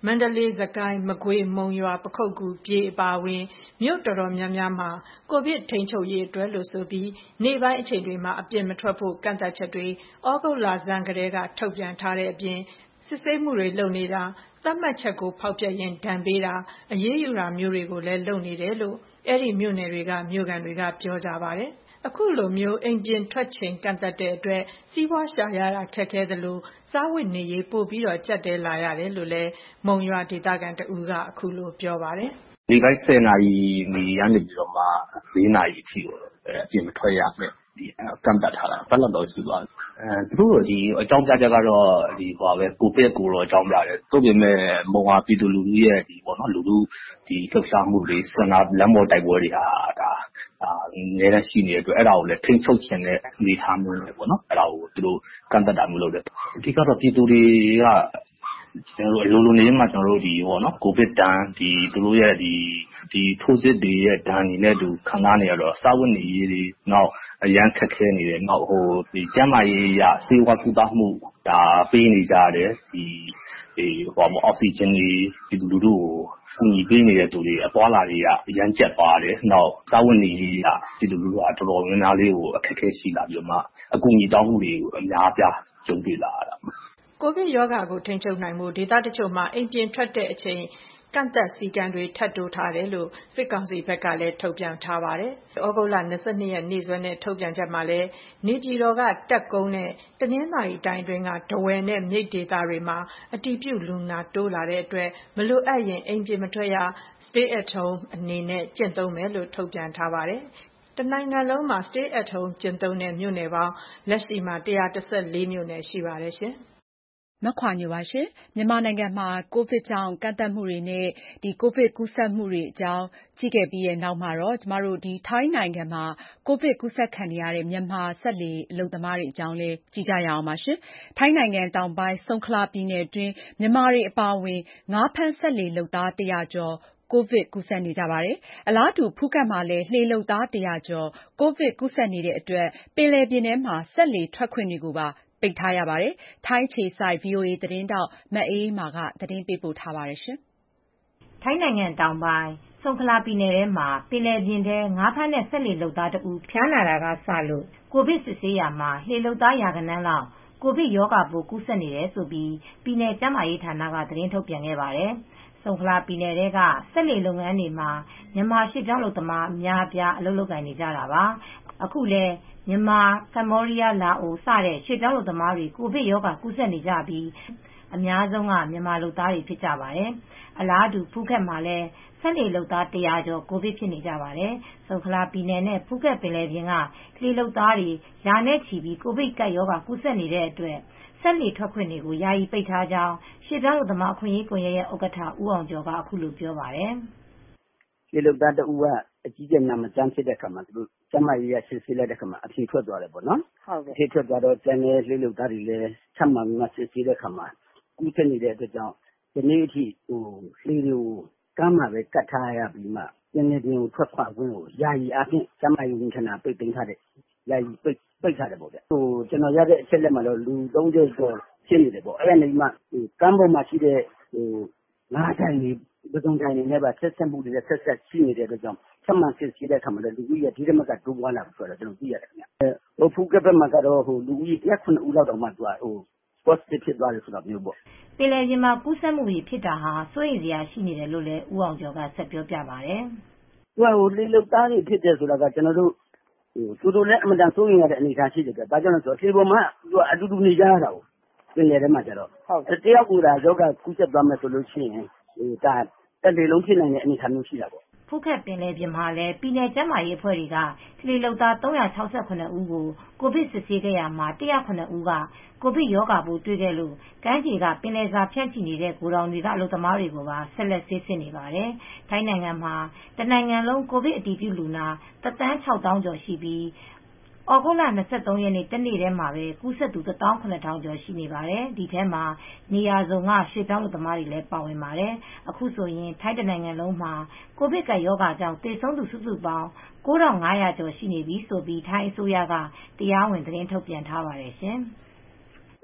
မန္တလေး၊ စစ်ကိုင်း၊ မကွေး၊ မုံရွာ၊ ပခုက္ကူ၊ ပြည်အပါအဝင်မြို့တော်တော်များများမှာ ကိုဗစ်ထိန်းချုပ်ရေးအတွက်လို့ဆိုပြီးနေ့ပိုင်းအချိန်တွေမှာအပြင်မထွက်ဖို့ကန့်သတ်ချက်တွေဩဂုတ်လဆန်းကတည်းကထုတ်ပြန်ထားတဲ့အပြင်စစ်ဆေးမှုတွေလုပ်နေတာသတ်မှတ်ချက်ကိုဖောက်ဖျက်ရင်ဒဏ်ပေးတာအရေးယူတာမျိုးတွေကိုလည်းလုပ်နေတယ်လို့အဲ့ဒီမြို့နယ်တွေကမြို့ခံတွေကပြောကြပါတယ်အခုလိုမျိုးအိမ်ပြင်ထွက်ချိန်ကန့်သတ်တဲ့အတွက်စီးပွားရှာရတာခက်ခဲသလိုစားဝတ်နေရေးပို့ပြီးတော့ကြက်တဲလာရတယ်လို့လည်းမုံရွာဒေသခံတဦးကအခုလိုပြောပါတယ်ဒီတိုင်း10နာရီနေကနေပြီးတော့မှ4နာရီအထိကိုအပြင်မထွက်ရမယ်ဒီကန့်သတ်ထားတာဘယ်လောက်တော့ရှိသွားသူတို့ဒီအကြောင်းပြချက်ကတော့ဒီဟိုပဲကိုဗစ်ကိုတော့အကြောင်းပြတယ်တို့ပြင်မဲ့မုံဝါပြည်သူလူထုရဲ့ဒီပေါ့နော်လူထုဒီလှုပ်ရှားမှုတွေစန္ဒလမ်းပေါ်တိုက်ပွဲတွေဟာဒါအများနဲ့ရှိနေတဲ့အတွက်အဲ့ဒါကိုလည်းထိန်းချုပ်ခြင်းနဲ့နေထားမျိုးနဲ့ပေါ့နော်အဲ့ဒါကိုသူတို့ကန့်သတ်တာမျိုးလုပ်တယ်အဓိကတော့ပြည်သူတွေကကျွန်တော်တို့အလိုလိုနေမှာကျွန်တော်တို့ဒီပေါ့နော်ကိုဗစ်တန်းဒီသူတို့ရဲ့ဒီထိုးစစ်တွေရဲ့ဒဏ်တွေနဲ့တူခံစားနေရတော့စာဝတ်နေရေးတွေနောက်အရန်ခက်ခဲနေတယ်နောက်ဟိုဒီကျန်းမာရေးရစေဝါကုသမှုဒါပေးနေကြတယ်ဒီဟိုအောက်ဆီဂျင်တွေဒီလူတို့ကိုညီပေးနေတဲ့သူတွေအသွားလာတွေကအရန်ကျက်ပါတယ်နောက်စာဝတ်နေရေးရဒီလူတို့ကတော်တော်များများလေးကိုအခက်ခဲရှိလာပြီးတော့မှအကူအညီတောင်းမှုတွေကိုအများပြကြုံတွေ့လာရတာကိုဗစ်ရောဂါကိုထိန်းချုပ်နိုင်မှုဒေသတချို့မှာအိမ်ပြင်ထွက်တဲ့အချိန်ကန့်သက်စည်းကမ်းတွေထပ်တိုးထားတယ်လို့စစ်ကောင်စီဘက်ကလည်းထုတ်ပြန်ထားပါတယ်။ဩဂုတ်လ22ရက်နေ့စွဲနဲ့ထုတ်ပြန်ချက်မှာလည်းနေပြည်တော်ကတက်ကုန်းနဲ့တနင်္သာရီတိုင်းတွင်ကဒဝယ်နဲ့မြိတ်ဒေသတွေမှာအတည်ပြုလူနာတိုးလာတဲ့အတွက်မလိုအပ်ရင်အိမ်ပြင်မထွက်ရ Stay at home အနေနဲ့ကျင့်သုံးမယ်လို့ထုတ်ပြန်ထားပါတယ်။တနိုင်ငံလုံးမှာ Stay at home ကျင့်သုံးတဲ့မြို့နယ်ပေါင်းလက်ရှိမှာ114မြို့နယ်ရှိပါတယ်ရှင်။မခွာညိုပါရှင်မြန်မာနိုင်ငံမှာကိုဗစ်ကြောင့်ကန့်သတ်မှုတွေနဲ့ကိုဗစ်ကူးစက်မှုတွေအကြောင်းကြည့်ခဲ့ပြီးတဲ့နောက်မှာတော့ကျမတို့ထိုင်းနိုင်ငံမှာကိုဗစ်ကူးစက်ခံနေရတဲ့မြန်မာစက်လှေအလုပ်သမားတွေအကြောင်းလည်းကြည့်ကြရအောင်ပါရှင်ထိုင်းနိုင်ငံတောင်ပိုင်းဆုံခလာပြည်နယ်တွင်းမြန်မာတွေအပါအဝင်ငါးဖမ်းစက်လှေလုပ်သား100ကျော်ကိုဗစ်ကူးစက်နေကြပါတယ်။အလားတူဖူးခက်မှာလည်းလှေလုပ်သား100ကျော်ကိုဗစ်ကူးစက်နေတဲ့အတွက်ပင်လယ်ပြင်ထဲမှာစက်လှေထွက်ခွင့်တွေကိုပါပိတ်ထားရပါတယ်။ထိုင်းခြေစိုက် VOA သတင်းထောက်မအေးအေးမာကသတင်းပေးပို့ထားပါတယ်။ထိုင်းနိုင်ငံတောင်ပိုင်းဆုံခလာပြည်နယ်ထဲမှာပင်လယ်ပြင်ထဲငါးဖမ်းတဲ့စက်လှေလုပ်သားတဦးဖျားနာတာကစလို့ကိုဗစ်စစ်ဆေးရာမှာလှေလုပ်သားရာဂဏန်းလောက်ကိုဗစ်ရောဂါပိုးကူးစက်နေတယ်လို့ပြည်နယ်ကျန်းမာရေးဌာနကသတင်းထုတ်ပြန်ခဲ့ပါတယ်။ဆုံခလာပြည်နယ်ထဲကစက်လှေလုပ်ငန်းတွေမှာမြန်မာရွှေ့ပြောင်းအလုပ်သမားအများအပြားအလုပ်လုပ်ကိုင်နေကြတာပါ။အခုလည်းမြန်မာ၊ကမ္ဘောဒီးယား၊လာအိုစတဲ့ရွှေ့ပြောင်းအလုပ်သမားတွေကိုဗစ်ရောဂါကူးစက်နေကြပြီးအများဆုံးကမြန်မာလုပ်သားတွေဖြစ်ကြပါတယ်။အလားတူဖူးခက်မှာလည်းစက်လှေလုပ်သား100ကျော်ကိုဗစ်ဖြစ်နေကြပါတယ်။ဆုံခလာပြည်နယ်နဲ့ဖူးခက်ပင်လယ်ပြင်ကလှေလုပ်သားတွေရာနဲ့ချီပြီးကိုဗစ်ကပ်ရောဂါကူးစက်နေတဲ့အတွက်စက်လှေထွက်ခွင့်တွေကိုယာယီပိတ်ထားကြောင်းရွှေ့ပြောင်းအလုပ်သမားအခွင့်အရေးကွန်ရက်ရဲ့ဥက္ကဋ္ဌဦးအောင်ကျော်ကအခုလိုပြောပါတယ်။လှေလုပ်သားတဦးကအကြီးကျယ်နာမကျန်းဖြစ်တဲ့အခါမှာသူတို့ကျန်းမာရေးရစစ်ဆေးလိုက်တဲ့အခါမှာအဖြေထွက်သွားတယ်ပေါ့နော်။အဖြေထွက်သွားတော့ကျန်တဲ့လှေလုပ်သားတွေလည်းထပ်မံစစ်ဆေးတဲ့အခါမှာကူးစက်နေတဲ့အတွက်ကြောင့်ဒီနေ့အထိလှေတွေကိုကမ်းမှာပဲကတ်ထားရပြီးမှပင်လယ်ပြင်ကိုထွက်ခွာခွင့်ကိုယာယီအားဖြင့်ကျန်းမာရေးဝန်ထမ်းပိတ်သိမ်းထားတယ်။ယာယီပိတ်ထားတယ်ပေါ့ဗျ။ကျွန်တော်ရတဲ့အချက်လက်မှာတော့လူ30ကျော်ဖြစ်နေတယ်ပေါ့။အဲ့ဒါနေမှကမ်းပေါ်မှာရှိတဲ့ငါးတိုင်တွေပစုံတိုင်တွေနဲ့ပါဆက်ဆက်မှုတွေဆက်ဆက်ရှိနေတဲ့အတွက်ကြောင့်ထပ်မံစစ်ဆေးတဲ့အခါမှာလည်းလူဦးရေဒီဓမ္မကတိုးပွားလာပြီဆိုတော့ကျွန်တော်သိရတယ်ခင်ဗျ။ဖူးကပ်ဘက်မှာကတော့လူဦးရေ109ဦးလောက်တောင်မှpositive ဖြစ်သွားတယ်ဆိုတာမျိုးပေါ့ပင်လယ်ပြင်မှာကူးစက်မှုတွေဖြစ်တာဟာစိုးရိမ်စရာရှိနေတယ်လို့လည်းဦးအောင်ကျော်ကဆက်ပြောပြပါတယ်။သူကလေလုပ်သားတွေဖြစ်တယ်ဆိုတာကကျွန်တော်တို့သူတို့လည်းအမှန်တန်စိုးရိမ်ရတဲ့အနေအထားရှိတယ်ကဒါကြောင့်လဲဆိုတော့ခြေပေါ်မှာသူကအတူတူနေကြရတာကိုပင်လယ်ထဲမှာကျတော့တယောက်ကူတာယောဂကူးစက်သွားမယ်ဆိုလို့ရှိရင်ဒါတစ်လေလုံးဖြစ်နိုင်တဲ့အနေအထားမျိုးရှိတာပေါ့ဖူးခက်ပင်လယ်ပြင်မှာလည်းပြည်နယ်ကျန်းမာရေးအဖွဲ့တွေကလှေလုပ်သား368ဦးကိုကိုဗစ်စစ်ဆေးခဲ့ရမှာ109ဦးကကိုဗစ်ရောဂါပိုးတွေ့ခဲ့လို့ကမ်းခြေကပင်လယ်စာဖြန့်ချီနေတဲ့ဂိုဒေါင်တွေကအလုပ်သမားတွေကိုပါဆက်လက်ဆေးစစ်နေပါတယ်။ထိုင်းနိုင်ငံမှာတနိုင်ငံလုံးကိုဗစ်အတည်ပြုလူနာ1,600,000ကျော်ရှိပြီးဩဂုတ်လ23ရက်နေ့တနေ့တည်းမှာပဲကူးစက်သူ1,700,000ကျော်ရှိနေပါတယ်။ဒီထဲမှာနေရာစုံကရွှေ့ပြောင်းအလုပ်သမားတွေလည်းပါဝင်ပါတယ်။အခုဆိုရင်ထိုင်းတနိုင်ငံလုံးမှာကိုဗစ်ကပ်ရောဂါကြောင့်သေဆုံးသူစုစုပေါင်း9,500ကျော်ရှိနေပြီဆိုပြီးထိုင်းအစိုးရကတရားဝင်သတင်းထုတ်ပြန်ထားပါတယ်ရှင်။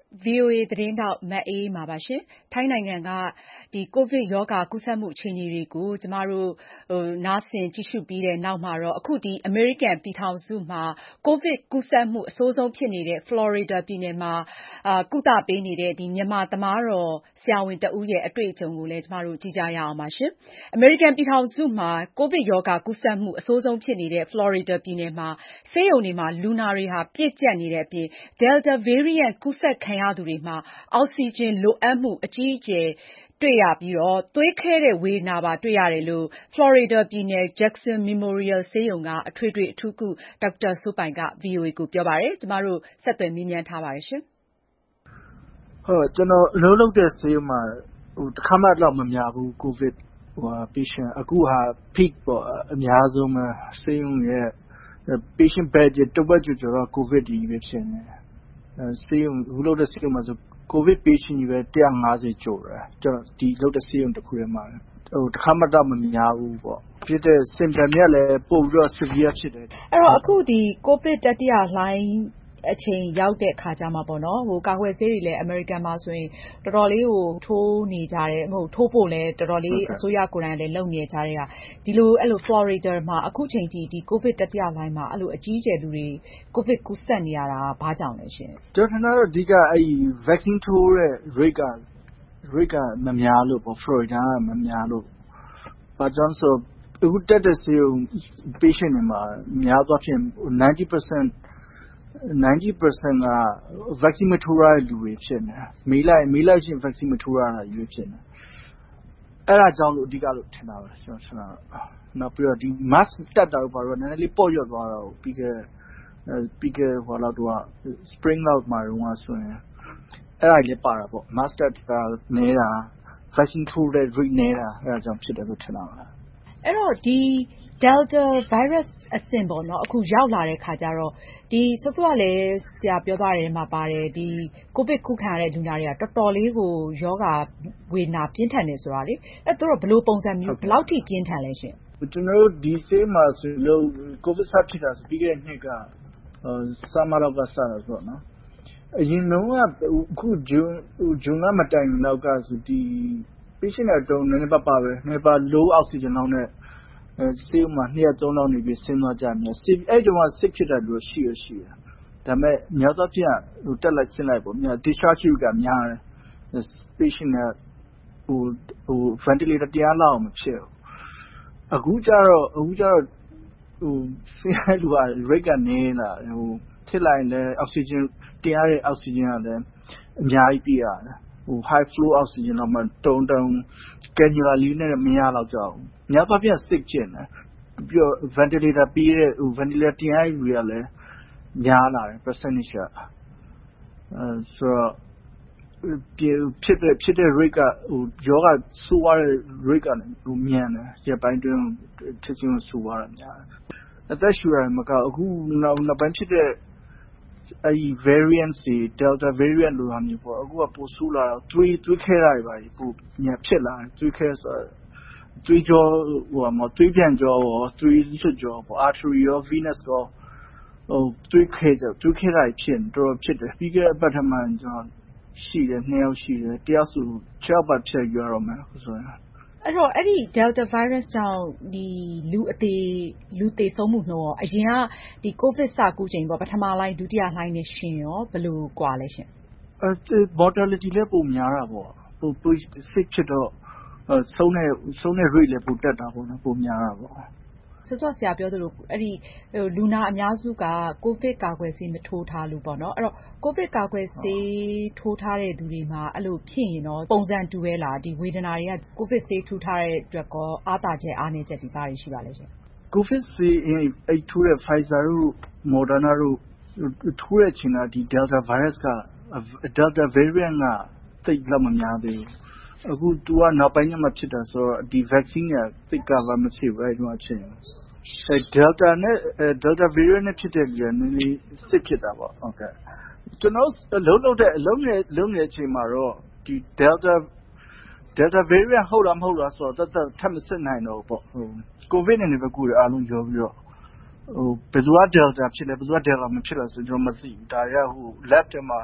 VOA သတင်းထောက်မအေးမာပါရှင်။ထိုင်းနိုင်ငံကဒီကိုဗစ်ရောဂါကူးစက်မှုအခြေအနေတွေကိုကျမတို့နားဆင်ကြည့်ရှုပြီးတဲ့နောက်မှာတော့အခုဒီအမေရိကန်ပြည်ထောင်စုမှာကိုဗစ်ကူးစက်မှုအဆိုးဆုံးဖြစ်နေတဲ့ Florida ပြည်နယ်မှာကုသပေးနေတဲ့ဒီမြန်မာသမားတော်ဆရာဝန်တဦးရဲ့အတွေ့အကြုံကိုလည်းကျမတို့ကြည့်ကြရအောင်ပါရှင်။အမေရိကန်ပြည်ထောင်စုမှာကိုဗစ်ရောဂါကူးစက်မှုအဆိုးဆုံးဖြစ်နေတဲ့ Florida ပြည်နယ်မှာဆေးရုံတွေမှာလူနာတွေဟာပြည့်ကျပ်နေတဲ့အပြင် Delta variant ကူးစက်ခံရသူတွေမှာအောက်ဆီဂျင်လိုအပ်မှုအကြီးအကျယ်တွေ့ရပြီးတော့သွေးခဲတဲ့ဝေဒနာပါတွေ့ရတယ်လို့ Florida ပြည်နယ် Jackson Memorial ဆေးရုံကအထွေထွေအထူးကုဒေါက်တာစိုးပိုင်က VOA ကိုပြောပါတယ်။ကျမတို့ဆက်သွယ်မေးမြန်းထားပါတယ်ရှင်။ဟုတ်ကျွန်တော်အလုပ်လုပ်တဲ့ဆေးရုံမှာတစ်ခါမှတော့မများဘူးကိုဗစ်patient အခုဟာ peak ပေါ့အများဆုံးမှာဆေးရုံရဲ့ patient bed တဝက်ကျော်တော့ကိုဗစ်ဒီပဲဖြစ်နေတယ်။ဆေးရုံအခုလုပ်တဲ့ဆေးရုံမှာဆိုကိုဗစ် patient ကြီးပဲ150ကျော်တယ်ကျွန်တော်ဒီလုပ်တဲ့ဆေးရုံတစ်ခုထဲမှာတစ်ခါမှတော့မများဘူးပေါ့ဖြစ်တဲ့ symptom တွေကလည်းပို့ပြီးတော့ severe ဖြစ်တယ်အဲ့တော့အခုဒီကိုဗစ်တတိယလှိုင်းအချိန်ရောက်တဲ့ခါကျမှပေါ့နော်ကာကွယ်ဆေးတွေလည်းအမေရိကန်မှာဆိုရင်တော်တော်လေးကိုထိုးနေကြတယ်ထိုးဖို့လည်းတော်တော်လေးအစိုးရကိုယ်တိုင်လည်းလုပ်နေကြတဲ့ကဒီလိုအဲ့လို Florida မှာအခုချိန်ထိဒီကိုဗစ်တတိယလှိုင်းမှာအဲ့လိုအကြီးကျယ်လူတွေကိုဗစ်ကူးစက်နေရတာဘာကြောင့်လဲရှင်ကျွန်တော်တို့အဓိကအဲ့ vaccine ထိုးတဲ့ rate ကမများလို့ပေါ့ Florida ကမများလို့ဘာကြောင့်ဆိုအခုတက်တဲ့ဆေးရုံ patient တွေမှာများသောအားဖြင့်90% က vaccine မထိုးရတဲ့လူတွေဖြစ်နေမေးလိုက်ရှင် vaccine မထိုးရတာရွေးဖြစ်နေအဲ့ဒါကြောင့်လို့အဓိကလို့ထင်တာပဲကျွန်တော်နောက်ပြီးတော့ဒီ mask တက်တာဘာလို့နည်းနည်းလေးပေါ့ရွတ်သွားတာပြီးခဲ့ဟိုလောက်တော့ spring လောက်မှာတော့ဆိုရင်အဲ့ဒါလည်းပါတာပေါ့ mask တက်တာနေတာ vaccine ထိုးတဲ့ rate နေတာအဲ့ဒါကြောင့်ဖြစ်တယ်လို့ထင်တာပါအဲ့တော့ဒီ Delta virus အဆင့်ပေါ့နော်အခုရောက်လာတဲ့ခါကျတော့ဒီစောစောကလည်းဆရာပြောသွားတယ်မှာပါတယ်ဒီကိုဗစ်ကူးခံရတဲ့လူနာတွေကတော်တော်လေးကိုယောဂဝေဒနာပြင်းထန်နေဆိုတာလေအဲ့တော့ဘယ်လိုပုံစံမျိုးဘယ်လောက်ထိပြင်းထန်လဲရှင်ကျွန်တော်တို့ဒီဆေးမှာဆိုလို့ကိုဗစ်စဖြစ်တာပြီးခဲ့တဲ့နှစ်ကဆာမာတော့ကစားတာဆိုနော်အရင်တော့အခုဂျွန်ကမတိုင်နောက်ကဆိုဒီ patient တော့နည်းနည်းပါပဲနည်းပါ low oxygen လောက်နဲ့ဆေးမှာ2ရက်3လောက်နေပြီးဆင်းသွားကြတယ်အဲ့တုန်းက sick ဖြစ်တဲ့လူရှိတယ်ဒါပေမဲ့များသောအားဖြင့်တက်လိုက်ဆင်းလိုက်ပေါ့ discharge rate ကများတယ် patient ကventilator တရားလောက်မဖြစ်ဘူးအခုကျတော့ဆင်းရလူက rate ကနေလာဖြစ်လိုက်လဲ oxygen တရားတဲ့ oxygen ကလည်းအများကြီးပြရတယ်high flow oxygen တော့မှတုံ cannula လေးနဲ့မရတော့ကြဘူးညဘက်ပြန် sick ဖြစ်နေပြီးတော့ ventilator ပြီးတဲ့ ventilator တင်ရတဲ့လူတွေကလည်းများလာတယ် percentage ကဆိုတော့ဖြစ်တဲ့ rate ကယောဂဆိုးရတဲ့ rate ကမြန်တယ်ရပ်ပိုင်းတွင်းချက်ချင်းဆိုးရတာများတယ်အသက်ရှူရတယ်မကအခုနောက်ပိုင်းဖြစ်တဲ့အဲ့ဒီ variant တွေ Delta variant လို့ဟာမျိုးပေါ့အခုကပိုဆိုးလာတော့သွေးခဲတာတွေပါပိုညဖြစ်လာတယ်သွေးခဲဆိုသွေးကြောသွေးပြန်ကြောသွေးလွှတ်ကြောပေါ့ artery ရော venous ရောသွေးခဲတာတွေဖြစ်တော်ဖြစ်တယ်ပြီးခဲ့တဲ့အပတ်ထက်မှကျွန်တော်ရှိတယ်2ယောက်ရှိတယ်တယောက်ဆို6ပတ်ဖြတ်ယူရတော့မယ်ဆိုရင်အဲ့တော့အဲ့ဒီ Delta virus ကြောင့်ဒီလူသေဆုံးမှုနှုန်းရောအရင်ကဒီကိုဗစ်စကူးချိန်ပေါ့ပထမလှိုင်းဒုတိယလှိုင်းနဲ့ရှင်ရောဘယ်လိုကွာလဲရှင် mortality လည်းပိုများတာပေါ့ပို sick ဖြစ်တော့ဆုံးတဲ့ rate လည်းပိုတက်တာပေါ့နော်ပိုများတာပေါ့စောဆရာပြောသလိုအဲ့ဒီလူနာအများစုကကိုဗစ်ကာကွယ်ဆေးမထိုးထားလို့ပေါ့နော်အဲ့တော့ကိုဗစ်ကာကွယ်ဆေးထိုးထားတဲ့သူတွေမှာအဲ့လိုဖြစ်ရင်တော့ပုံစံတူပဲလားဒီဝေဒနာတွေကကိုဗစ်ဆေးထိုးထားတဲ့အတွက်ကောအားသာချက်အားနည်းချက်တွေဘာတွေရှိပါလဲရှင်ကိုဗစ်ဆေးအဲ့ထိုးတဲ့ Pfizer တို့ Moderna တို့ထိုးတဲ့အချိန်ကဒီ Delta virus က Delta variant ကသိပ်လောက်မများသေးဘူးအခုသူကနောက်ပိုင်းမှဖြစ်တာဆိုတော့ဒီ vaccine ကသိပ် cover မဖြစ်ဘူးအဲ့ဒီမှာဖြစ်ရင်Delta နဲ့ Delta variant နဲ့ဖြစ်တဲ့လူကနည်းနည်းစစ်ဖြစ်တာပေါ့ဟုတ်ကဲ့ကျွန်တော်အလုံးနေတဲ့အချိန်မှာတော့ဒီ Delta variant ဟုတ်လားမဟုတ်လားဆိုတော့ထပ်မစစ်နိုင်တော့ဘူးပေါ့ကိုဗစ်နဲ့ပဲကူတယ်အားလုံးရောပြီးတော့ဘယ်သူက Delta ဖြစ်လဲဘယ်သူက Delta မဖြစ်လဲဆိုကျွန်တော်မသိဘူးဒါတွေကlab ထဲမှာ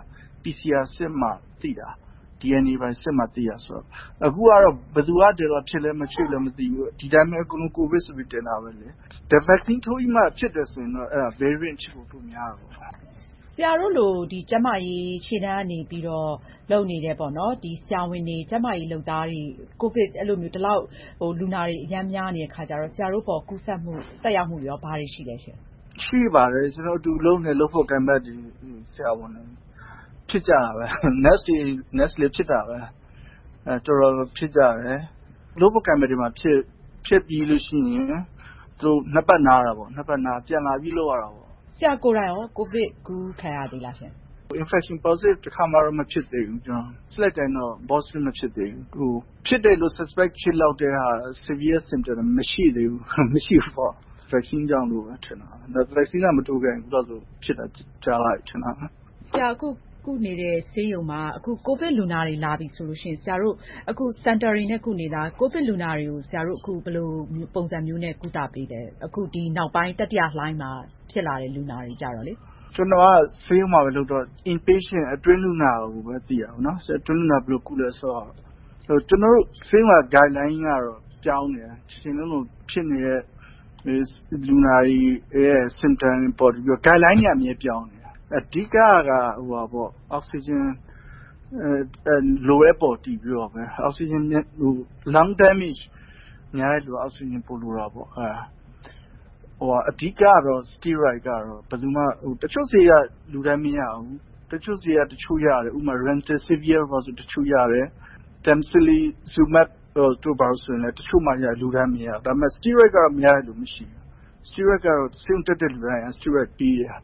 PCR စစ်မှသိတာ DNA ပဲစစ်မှသိရဆိုတော့အခုကတော့ဘယ်သူကတယ်လို့ဖြစ်လဲမဖြစ်လဲမသိဘူးဒီတိုင်းပဲအကုန်လုံးကိုဗစ်ဆိုပြီးတင်တာပဲလေ the vaccine ထိုးပြီးမှဖြစ်တယ်ဆိုရင်တော့အဲ့ဒါ variant ဖြစ်ဖို့များတယ်ပေါ့ဆရာတို့လိုဒီကျမကြီးခြေတန်းနေပြီးတော့လုပ်နေတယ်ပေါ့နော်ဒီဆရာဝန်တွေကျမကြီးလုပ်သားတွေကိုဗစ်အဲ့လိုမျိုးဒီလောက်လူနာတွေအများများနေတဲ့ခါကျတော့ဆရာတို့ပေါ်ကူးစက်မှုတက်ရောက်မှုရောဘာတွေရှိလဲရှင်ရှိပါတယ်ကျွန်တော်တို့လုံးနေလို့ဖို့ကံပတ်ဒီဆရာဝန်တွေဖြစ်ကြတာပဲ next လေးဖြစ်တာပဲတော်တော်ဖြစ်ကြတယ်လို့ဖို့ကံပတ်ဒီမှာဖြစ်ပြီးလို့ရှိရင်သူနှစ်ပတ်နာတာပေါ့နှစ်ပတ်နာပြန်လာပြီးလို့ရတာပေါ့ဆရာကိုယ်တိုင်ရောကိုဗစ်ကူးခံရသေးလားရှင် infection positive တခါမှတော့မဖြစ်သေးဘူးကျွန်တော် select တိုင်းတော့ positive မဖြစ်သေးဘူးဖြစ်တယ်လို့ suspect ဖြစ်လောက်တဲ့ဟာ severe symptom မရှိသေးဘူးမရှိဘူးပေါ့ vaccine ကြောင့်လို့ထင်တာဒါ vaccine ကမတိုးခဲ့ဘူးတော့ဆိုဖြစ်တာကြားလိုက်ထင်တာဆရာကုနေတဲ့ဆေးရုံမှာအခုကိုဗစ်လူနာတွေလာပြီဆိုလို့ရှိရင်ဆရာတို့အခု center တွေနဲ့ကုနေတာကိုဗစ်လူနာတွေကိုဆရာတို့အခုဘယ်လိုပုံစံမျိုးနဲ့ကုသပေးတယ်အခုဒီနောက်ပိုင်းတတိယလှိုင်းမှာဖြစ်လာတဲ့လူနာတွေကြတော့လေကျွန်တော်ကဆေးရုံမှာပဲလုပ်တော့ inpatient အတွင်းလူနာကိုပဲသိရအောင်နော်အတွင်းလူနာဘယ်လိုကုလဲဆိုတော့ကျွန်တော်တို့ဆေးရုံက guideline ကတော့ပြောင်းနေတယ်ရှင်လုံးဖြစ်နေတဲ့လူနာတွေရဲ့ symptom ပေါ်ပြီး guideline တွေအမြဲပြောင်းနေအဓိကကဟိုပါပေါ့ oxygen လိုအပ်ပေါ်တည်ပြီးတော့ပဲ oxygen ဟို lung damage များတဲ့လူ oxygen ပိုလိုတာပေါ့ဟိုအဓိကတော့ steroid ကတော့ဘယ်သူမှဟိုတချို့ဆေးကလူတိုင်းမရအောင်တချို့ဆေးကတချို့ရတယ်ဥပမာ remdesivir ဆိုတချို့ရတယ် temsilizumab တို့ပါဆိုရင်လည်းတချို့မှရလူတိုင်းမရဒါပေမဲ့ steroid ကတော့မရတဲ့လူမရှိဘူး steroid ကတော့ဆေးတက်တဲ့လူတိုင်း steroid ပြီးရ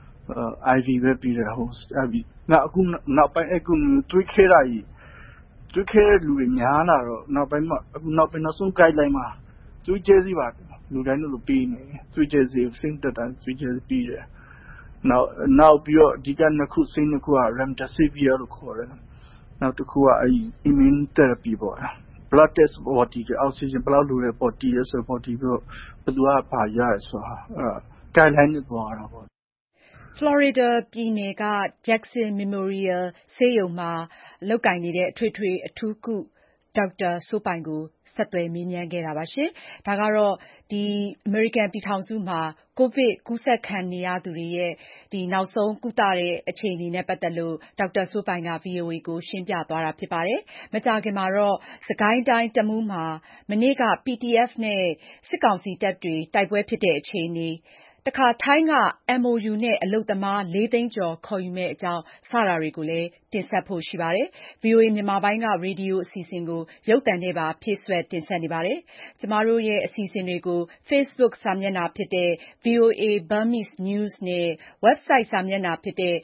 IV ပဲပြီးတယ်ဟို IV အခုနောက်ပိုင်းအခုတွေးခဲတာကြီးတွေးခဲလူတွေများလာတော့နောက်ပိုင်းမှာအခုနောက်ဆုံး guideline မှာတွေးကျဲစီပါလူတိုင်းတို့ပြီးနေတွေးကျဲစီစိတ်တက်တာတွေးကျဲစီပြီးတယ်နောက်ပြီးတော့ဒီကနှစ်ခုစိတ်နှစ်ခုက remdesivir လို့ခေါ်တယ်နောက်တစ်ခုကimmune therapy ပေါ့ blood test body က oxygen ဘယ်လောက်လိုလဲ body ရဆို body ပြီးတော့ဘယ်သူကပါရတယ်ဆိုတာ guideline နဲ့သွားတာပေါ့ Florida ပြည်နယ်က Jackson Memorial ဆေးရုံမှာလုပ်ကိုင်နေတဲ့အထွေထွေအထူးကုဒေါက်တာစိုးပိုင်ကိုဆက်သွယ်မေးမြန်းခဲ့တာပါရှင်။ဒါကတော့ဒီအမေရိကန်ပြည်ထောင်စုမှာကိုဗစ်ကူးစက်ခံနေရသူတွေရဲ့ဒီနောက်ဆုံးကုသတဲ့အခြေအနေနဲ့ပတ်သက်လို့ဒေါက်တာစိုးပိုင်က VOA ကိုရှင်းပြသွားတာဖြစ်ပါတယ်။မကြာခင်မှာတော့စကိုင်းတိုင်းတမူးမှာမနေ့က PDF နဲ့စစ်ကောင်စီတပ်တွေတိုက်ပွဲဖြစ်တဲ့အခြေအနေတခါထိုင်းက MOU နဲ့အလုပ်သမား4သိန်းကျော်ခေါ်ယူမဲ့အကြောင်းစတာတွေကိုလည်းတင်ဆက်ဖို့ရှိပါတယ်။ VOA မြန်မာပိုင်းကရေဒီယိုအစီအစဉ်ကိုရုပ်သံနဲ့ပါဖြည့်ဆွတ်တင်ဆက်နေပါတယ်။ကျမတို့ရဲ့အစီအစဉ်တွေကို Facebook စာမျက်နှာဖြစ်တဲ့ VOA Burmese News နဲ့ website စာမျက်နှာဖြစ်တဲ့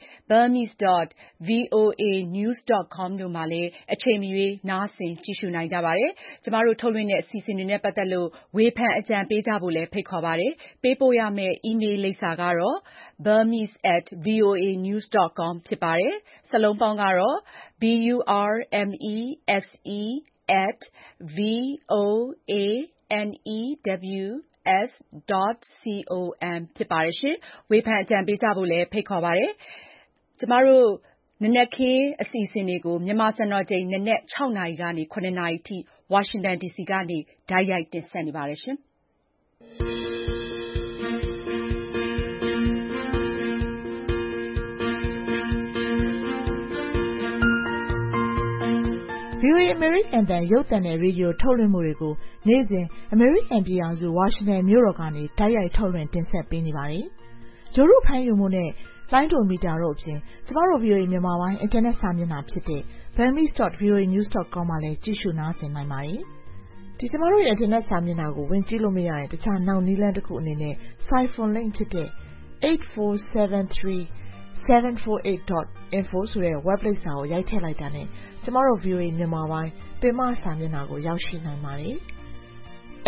burmese.voanews.com တို့မှာလည်းအချိန်မရွေးနားဆင်ကြည့်ရှုနိုင်ကြပါတယ်။ကျမတို့ထုတ်လွှင့်တဲ့အစီအစဉ်တွေနဲ့ပတ်သက်လို့ဝေဖန်အကြံပေးကြဖို့လည်းဖိတ်ခေါ်ပါတယ်။ပေးပို့ရမယ့်email လိပ်စာကတော့ burmese@voanews.com ဖြစ်ပါတယ်။စာလုံးပေါင်းကတော့ burmese@voanews.com ဖြစ်ပါတယ်ရှင်။ဝေဖန်အကြံပေးကြဖို့လည်းဖိတ်ခေါ်ပါတယ်။ကျမတို့နနက်ခင်းအစီအစဉ်တွေကိုမြန်မာစံတော်ချိန်နနက်6နာရီကနေ9နာရီထိဝါရှင်တန် DC ကနေတိုက်ရိုက်တင်ဆက်နေပါတယ်ရှင်။ VOA American တန်ရုပ်သံနဲ့ရေဒီယိုထုတ်လွှင့်မှုတွေကိုနေ့စဉ် American ပြည်ထောင်စု Washington မြို့တော်ကနေတိုက်ရိုက်ထုတ်လွှင့်တင်ဆက်ပေးနေပါတယ်။ဂျိုရုဖမ်းယူမှုနဲ့လိုင်းဒိုမီတာတို့အပြင်ကျမတို့ VOA မြန်မာပိုင်းအင်တာနက်စာမျက်နှာဖြစ်တဲ့ burmese.voanews.com မှာလည်းကြည့်ရှုနားဆင်နိုင်ပါတယ်။ဒီကျမတို့ရဲ့အင်တာနက်စာမျက်နှာကိုဝင်ကြည့်လို့မရရင်တခြားနောက်နည်းလမ်းတစ်ခုအနေနဲ့ Siphon link ဖြစ်တဲ့ 8473748.info ဆိုတဲ့ web လိပ်စာကိုရိုက်ထည့်လိုက်တာနဲ့ကျမတို့ VOA မြန်မာပိုင်းပင်မစာမျက်နှာကိုရောက်ရှိနိုင်ပါတယ်။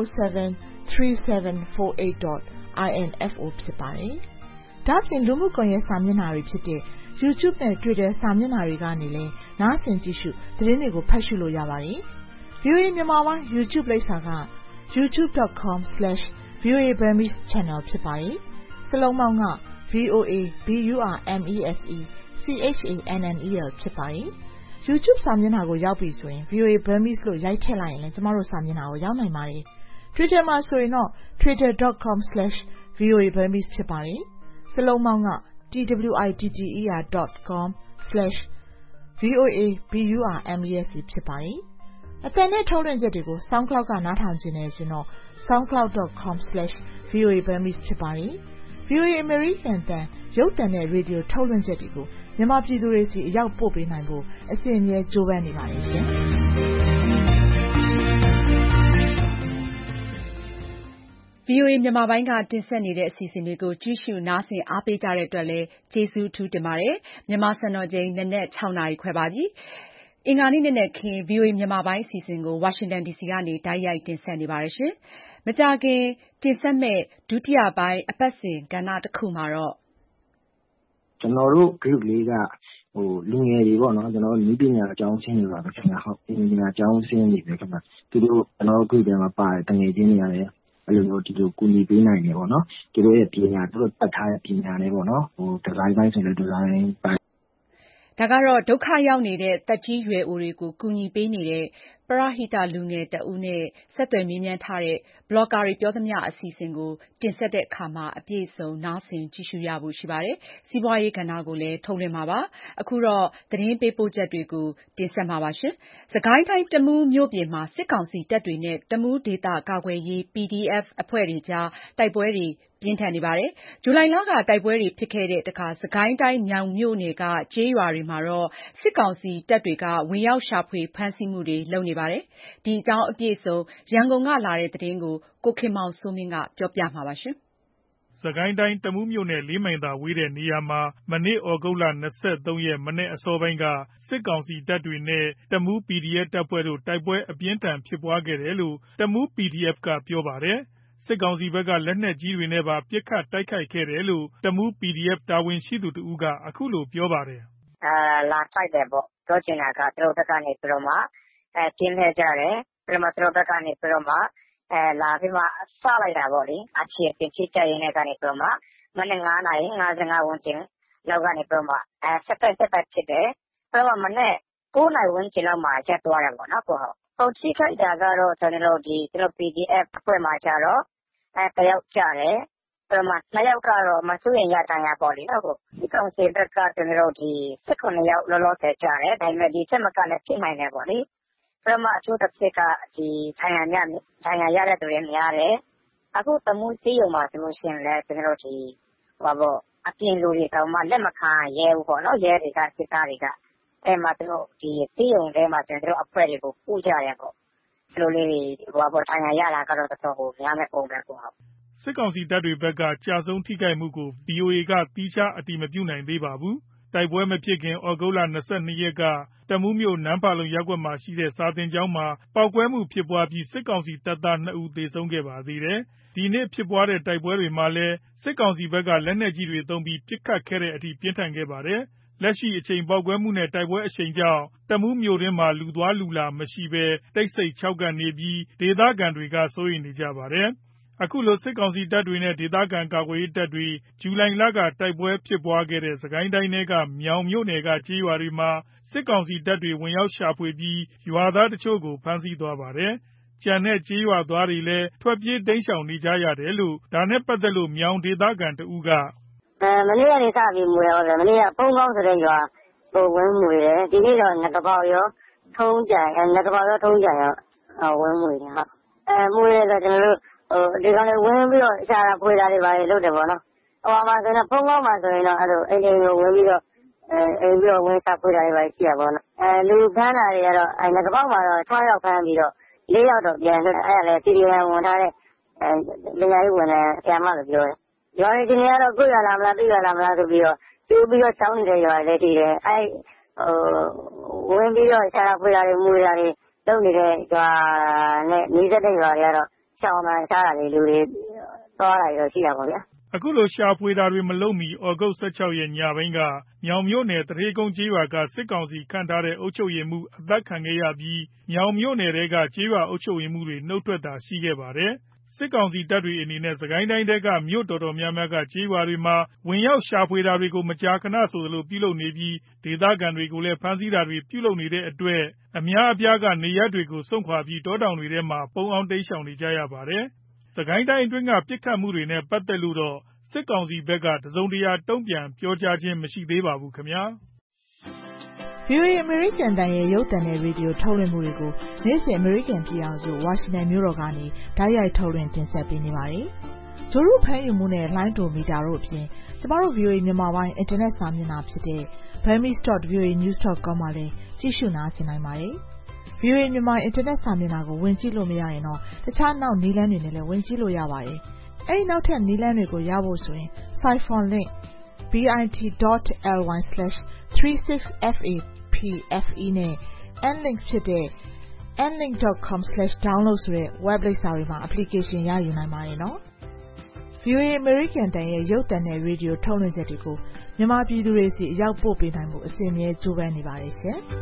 8473748.info ဖြစ်ပါတယ်။ဒါ့အပြင်လူမှုကွန်ရက်စာမျက်နှာတွေဖြစ်တဲ့ YouTube နဲ့ Twitter စာမျက်နှာတွေကနေလည်းနားဆင်ကြည့်ရှုသတင်းတွေကိုဖတ်ရှုလို့ရပါတယ်။ VOA မြန်မာပိုင်း YouTube လိပ်စာက youtube.com/VOA Burmese channel ဖြစ်ပါတယ်။စလုံးပေါင်းက VOA BURMESE CHANNEL ဖြစ်ပါတယ်။ YouTube စာမျက်နှာကိုရောက်ပြီဆိုရင် VOA Burmese လို့ရိုက်ထည့်လိုက်ရင်လည်းကျမတို့စာမျက်နှာကိုရောက်နိုင်ပါတယ်။ Twitter မှာဆိုရင်တော့ twitter.com/VOA Burmese ဖြစ်ပါတယ်။စလုံးပေါင်းကtwitter.com/VOA BURMES ဖြစ်ပါတယ်။အသံနဲ့ထုတ်လွှင့်ချက်တွေကို SoundCloud ကနားထောင်ချင်တယ်ဆိုတော့ soundcloud.com/VOA Burmese ဖြစ်ပါတယ်။ VOA American တန်ရုပ်သံနဲ့ရေဒီယိုထုတ်လွှင့်ချက်တွေကိုမြန်မာပြည်သူတွေစီအရောက်ပို့ပေးနိုင်ဖို့အစဉ်အမြဲကြိုးပမ်းနေပါတယ်ရှင်။ VOA မြန်မာပိုင်းကတင်ဆက်နေတဲ့အစီအစဉ်တွေကိုကြည့်ရှုနားဆင်အားပေးကြတဲ့အတွက်လည်းကျေးဇူးထူးတင်ပါတယ်။မြန်မာစံတော်ချိန်နနက် 6 နာရီခွဲပါပြီ။အင်္ဂါနေ့နနက်ခင်း VOA မြန်မာပိုင်းအစီအစဉ်ကို Washington DC ကနေတိုက်ရိုက်တင်ဆက်နေပါတယ်ရှင်။မကြာခင်တင်ဆက်မဲ့ဒုတိယပိုင်းအပတ်စဉ်ကဏ္ဍတစ်ခုမှာတော့ကျွန်တော်တို့ group လေးကလူငယ်တွေပေါ့နော်ကျွန်တော်တို့နည်းပညာအကြောင်းရှင်းနေပါပဲခင်ဗျာဟုတ်ပညာအကြောင်းရှင်းနေပြီခင်ဗျာသူတို့ကျွန်တော်တို့ group ထဲမှာပါတယ်တငယ်ချင်းတွေရတယ်အဲ့လိုမျိုးဒီလိုကူညီပေးနိုင်တယ်ပေါ့နော်သူတို့ရဲ့ပညာသူတို့တတ်ထားတဲ့ပညာတွေပေါ့နော်ဒီဇိုင်းပိုင်းဆိုရင်ဒီဇိုင်းပိုင်းဒါကတော့ဒုက္ခရောက်နေတဲ့တက်ကြီးရွယ်အိုတွေကိုကူညီပေးနေတဲ့ပရဟိတလူငယ်တဦးနဲ့ဆက်သွယ်မေးမြန်းထားတဲ့ဘလော့ဂါတွေပြောသမျှအစီအစဉ်ကိုတင်ဆက်တဲ့အခါမှာအပြည့်စုံနားဆင်ကြည့်ရှုရဖို့ရှိပါတယ်။စီးပွားရေးကဏ္ဍကိုလည်းထုတ်လွှင့်မှာပါ။အခုတော့သတင်းပေးပို့ချက်တွေကိုတင်ဆက်မှာပါရှင်။စကိုင်းတိုင်းတမူးမြို့ပြင်မှာစစ်ကောင်စီတပ်တွေနဲ့တမူးဒေသကာကွယ်ရေး PDF အဖွဲ့တွေကြားတိုက်ပွဲတွေပြင်းထန်နေပါတယ်။ဇူလိုင်လကတိုက်ပွဲတွေဖြစ်ခဲ့တဲ့တခါစကိုင်းတိုင်းမြောင်မြို့နယ်ကကျေးရွာတွေမှာတော့စစ်ကောင်စီတပ်တွေကဝင်ရောက်ရှာဖွေဖမ်းဆီးမှုတွေလုပ်နေပါတယ်။ဒီအကြောင်းအပြည့်အစုံရန်ကုန်ကလာတဲ့သတင်းကိုကိုခင်မောင်စိုးမင်းကပြောပြမှာပါရှင်။စကိုင်းတိုင်းတမူးမြို့နယ်4မိုင်သာဝေးတဲ့နေရာမှာမနေ့ဩဂုတ်လ23ရက်မနေ့အစောပိုင်းကစစ်ကောင်စီတပ်တွေနဲ့တမူး PDF တပ်ဖွဲ့တို့တိုက်ပွဲအပြင်းထန်ဖြစ်ပွားခဲ့တယ်လို့တမူး PDF ကပြောပါတယ်။စစ်ကောင်စီဘက်ကလက်နက်ကြီးတွေနဲ့ပါပစ်ခတ်တိုက်ခိုက်ခဲ့တယ်လို့တမူး PDF တာဝန်ရှိသူတဦးကအခုလိုပြောပါတယ်။လာတိုက်တယ်ပေါ့ပြောချင်တာကသူတို့ဘက်ကနေပြီးတော့မှကျင်းလှည့်ကြတယ်ပြီးတော့မှသူတို့ဘက်ကနေပြီးတော့မှလာပြီးမှစလိုက်တာပေါ့လေအခြေပြင်ချကြရင်းနဲ့ကနေပြီးတော့မှမနေ့9နာရီ55ဝန်းကျင်လောက်ကနေပြီးတော့မှဆက်တိုက်ဖြစ်တယ်ပြီးတော့မှမနေ့9နာရီဝန်းကျင်လောက်မှာချက်သွားတယ်ပေါ့နော်ကိုဟုတ်ချိခိုက်တာကတော့ကျွန်တော်တို့ PDF အဖွဲ့မှာကြတော့တယောက်ကြတယ်ပြီးတော့မှ2ယောက်ကတော့မစိုးရင်ရတန်ရပေါ့လေဟုတ်ဒီကောင်စီဘက်ကကျွန်တော်တို့18ယောက်လောလောဆယ်ကြတယ်ဒါပေမဲ့ဒီချက်မကလည်းဖြစ်နိုင်တယ်ပေါ့လေပြီးတော့မှအချို့တစ်ဖြစ်ကဒီထိုင်ရရတဲ့သူတွေများတယ်အခုတမှုစီးရုံမှာဆိုလို့ရှိရင်လည်းကျွန်တော်တို့အပြင်လူတွေတောင်မှလက်မခံရဲဘူးပေါ့နော်ရဲတွေကစစ်သားတွေကအဲ့မှာသူတို့ဒီစီးရုံထဲမှာကျွန်တော်တို့အဖွဲ့တွေကိုပူကြတယ်ပေါ့ဒီလိုလေးထိုင်ရတာကတော့တော်တော်ကိုများမဲ့ပုံပဲပေါ့ဟုတ်စစ်ကောင်စီတပ်တွေဘက်ကကြာဆုံးထိခိုက်မှုကို VOA ကသီးခြားအတည်မပြုနိုင်သေးပါဘူး။တိုက်ပွဲမဖြစ်ခင်ဩဂုတ်လ22ရက်ကတမူးမြို့နန်းဖာလုံရပ်ကွက်မှာရှိတဲ့စာသင်ကျောင်းမှာပေါက်ကွဲမှုဖြစ်ပွားပြီးစစ်ကောင်စီတပ်သား2ဦးသေဆုံးခဲ့ပါသေးတယ်။ဒီနေ့ဖြစ်ပွားတဲ့တိုက်ပွဲတွေမှာလည်းစစ်ကောင်စီဘက်ကလက်နက်ကြီးတွေသုံးပြီးပစ်ခတ်ခဲ့တဲ့အထိပြင်းထန်ခဲ့ပါတယ်။လက်ရှိအချိန်ပေါက်ကွဲမှုနဲ့တိုက်ပွဲအရှိန်ကြောင့်တမူးမြို့တွင်းမှာလူသွားလူလာမရှိဘဲတိတ်ဆိတ်ခြောက်ကပ်နေပြီးဒေသခံတွေကစိုးရိမ်နေကြပါတယ်။အခုလိုစစ်ကောင်စီတပ်တွေနဲ့ဒေသခံကာကွယ်ရေးတပ်တွေဇူလိုင်လကတိုက်ပွဲဖြစ်ပွားခဲ့တဲ့စကိုင်းတိုင်းထဲကမြောင်မြို့နယ်ကကျေးရွာတွေမှာစစ်ကောင်စီတပ်တွေဝင်ရောက်ရှာဖွေပြီးရွာသားတချို့ကိုဖမ်းဆီးသွားပါတယ်။ကျန်တဲ့ကျေးရွာသားတွေလည်းထွက်ပြေးတိမ်းရှောင်နေကြရတယ်လို့ဒါနဲ့ပတ်သက်လို့မြောင်ဒေသခံတဦးကမနေ့ကနေစပြီးမွေရောမနေ့ကဖုံးကောင်းဆိုတဲ့ရွာဝင်မွေတယ်ဒီနေ့တော့ငကပေါရောထုံးကြံငကပေါရောထုံးကြံရောဝင်မွေတယ်ဟုတ်မွေရဆိုကျွန်တော်တို့ဒီကောင်လေးဝင်ပြီးတော့ရှာတာဖွေတာတွေပါလုပ်တယ်ပေါ့နော်ဟိုမှာဆိုရင်ဖုံးကောင်းမှာဆိုရင်တော့အဲ့လိုအိမ်ကိုဝင်ပြီးတော့ဝင်ရှာဖွေတာတွေပါရှိရပါတော့လူဖမ်းတာတွေကတော့ငကပေါမှာတော့6ယောက်ဖမ်းပြီးတော့4ယောက်တော့ပြန်လွှတ်အဲ့ဒါလည်းစီရီယံဝင်ထားတဲ့ပညာရေးဝန်ထမ်းဆရာမလို့ပြောတယ်ရွာတွေဒီနေ့ကတော့ကိုရလာမလားသိရလာမလားဆိုပြီးတော့တူပြီးတော့စောင်းနေတဲ့ရွာတွေလည်းတည်တယ်အဲ့ဝင်ပြီးတော့ရှာဖွေတာတွေမွေတာတွေလုပ်နေတဲ့ရွာနဲ့နီးစပ်တဲ့ရွာတွေကတော့ရှောင်းတာရှားတာတွေလူတွေသွားတာတွေရှိတာပေါ့ဗျာအခုလိုရှာဖွေတာတွေမလုပ်မီဩဂုတ်16ရက်ညပိုင်းကမြောင်မြို့နယ်တရေကုန်းကျေးရွာကစစ်ကောင်စီခန့်ထားတဲ့အုပ်ချုပ်ရေးမှူးအသက်ခံခဲ့ရပြီးမြောင်မြို့နယ်တဲကကျေးရွာအုပ်ချုပ်ရေးမှူးတွေနှုတ်ထွက်တာရှိခဲ့ပါတယ်။စစ်ကောင်စီတပ်တွေအနေနဲ့စကိုင်းတိုင်းထဲကမြို့တော်တော်များများကကျေးရွာတွေမှာဝင်ရောက်ရှာဖွေတာတွေကိုမကြာခဏဆိုသလိုပြုလုပ်နေပြီးဒေသခံတွေကိုလည်းဖမ်းဆီးတာတွေပြုလုပ်နေတဲ့အတွက်အများအပြားကနေရပ်တွေကိုစွန့်ခွာပြီးတောတောင်တွေထဲမှာပုန်းအောင်တိမ်းရှောင်နေကြရပါတယ်။စကိုင်းတိုင်းအတွင်းကပစ်ခတ်မှုတွေနဲ့ပတ်သက်လို့တော့စစ်ကောင်စီဘက်ကတစုံတရာတုံ့ပြန်ပြောကြားခြင်းမရှိသေးပါဘူးခင်ဗျာ။ VOA အမေရိကန်အသံရဲ့ရုပ်သံနဲ့ရေဒီယိုထုတ်လွှင့်မှုတွေကိုနေ့စဉ်အမေရိကန်ပြည်ထောင်စုဝါရှင်တန်မြို့တော်ကနေတိုက်ရိုက်ထုတ်လွှင့်တင်ဆက်ပေးနေပါတယ်။ဂျိုရုဖမ်းယူမှုနဲ့လိုင်းဒိုမီတာတို့အပြင်ကျမတို့ VOA မြန်မာပိုင်းအင်တာနက်စာမျက်နှာဖြစ်တဲ့ burmese.voanews.com မှာလည်းကြည့်ရှုနားဆင်နိုင်ပါတယ်။ VOA မြန်မာအင်တာနက်စာမျက်နှာကိုဝင်ကြည့်လို့မရရင်တော့တခြားနောက်နည်းလမ်းတွေနဲ့လည်းဝင်ကြည့်လို့ရပါတယ်။အဲဒီနောက်ထပ်နည်းလမ်းတွေကိုရဖို့ဆိုရင် Siphon link bit.ly/36FAPFE နဲ့ nlink ဖြစ်တဲ့ nlink.com/download ဆိုတဲ့ web လိပ်စာတွေမှာ application ရယူနိုင်ပါတယ်နော်။ VOA အမေရိကန်အသံရဲ့ရုပ်သံနဲ့ရေဒီယိုထုတ်လွှင့်ချက်တွေကိုမြန်မာပြည်သူတွေစီအရောက်ပို့ပေးနိုင်မှုအစဉ်အမြဲကြိုးပမ်းနေပါတယ်ရှင်။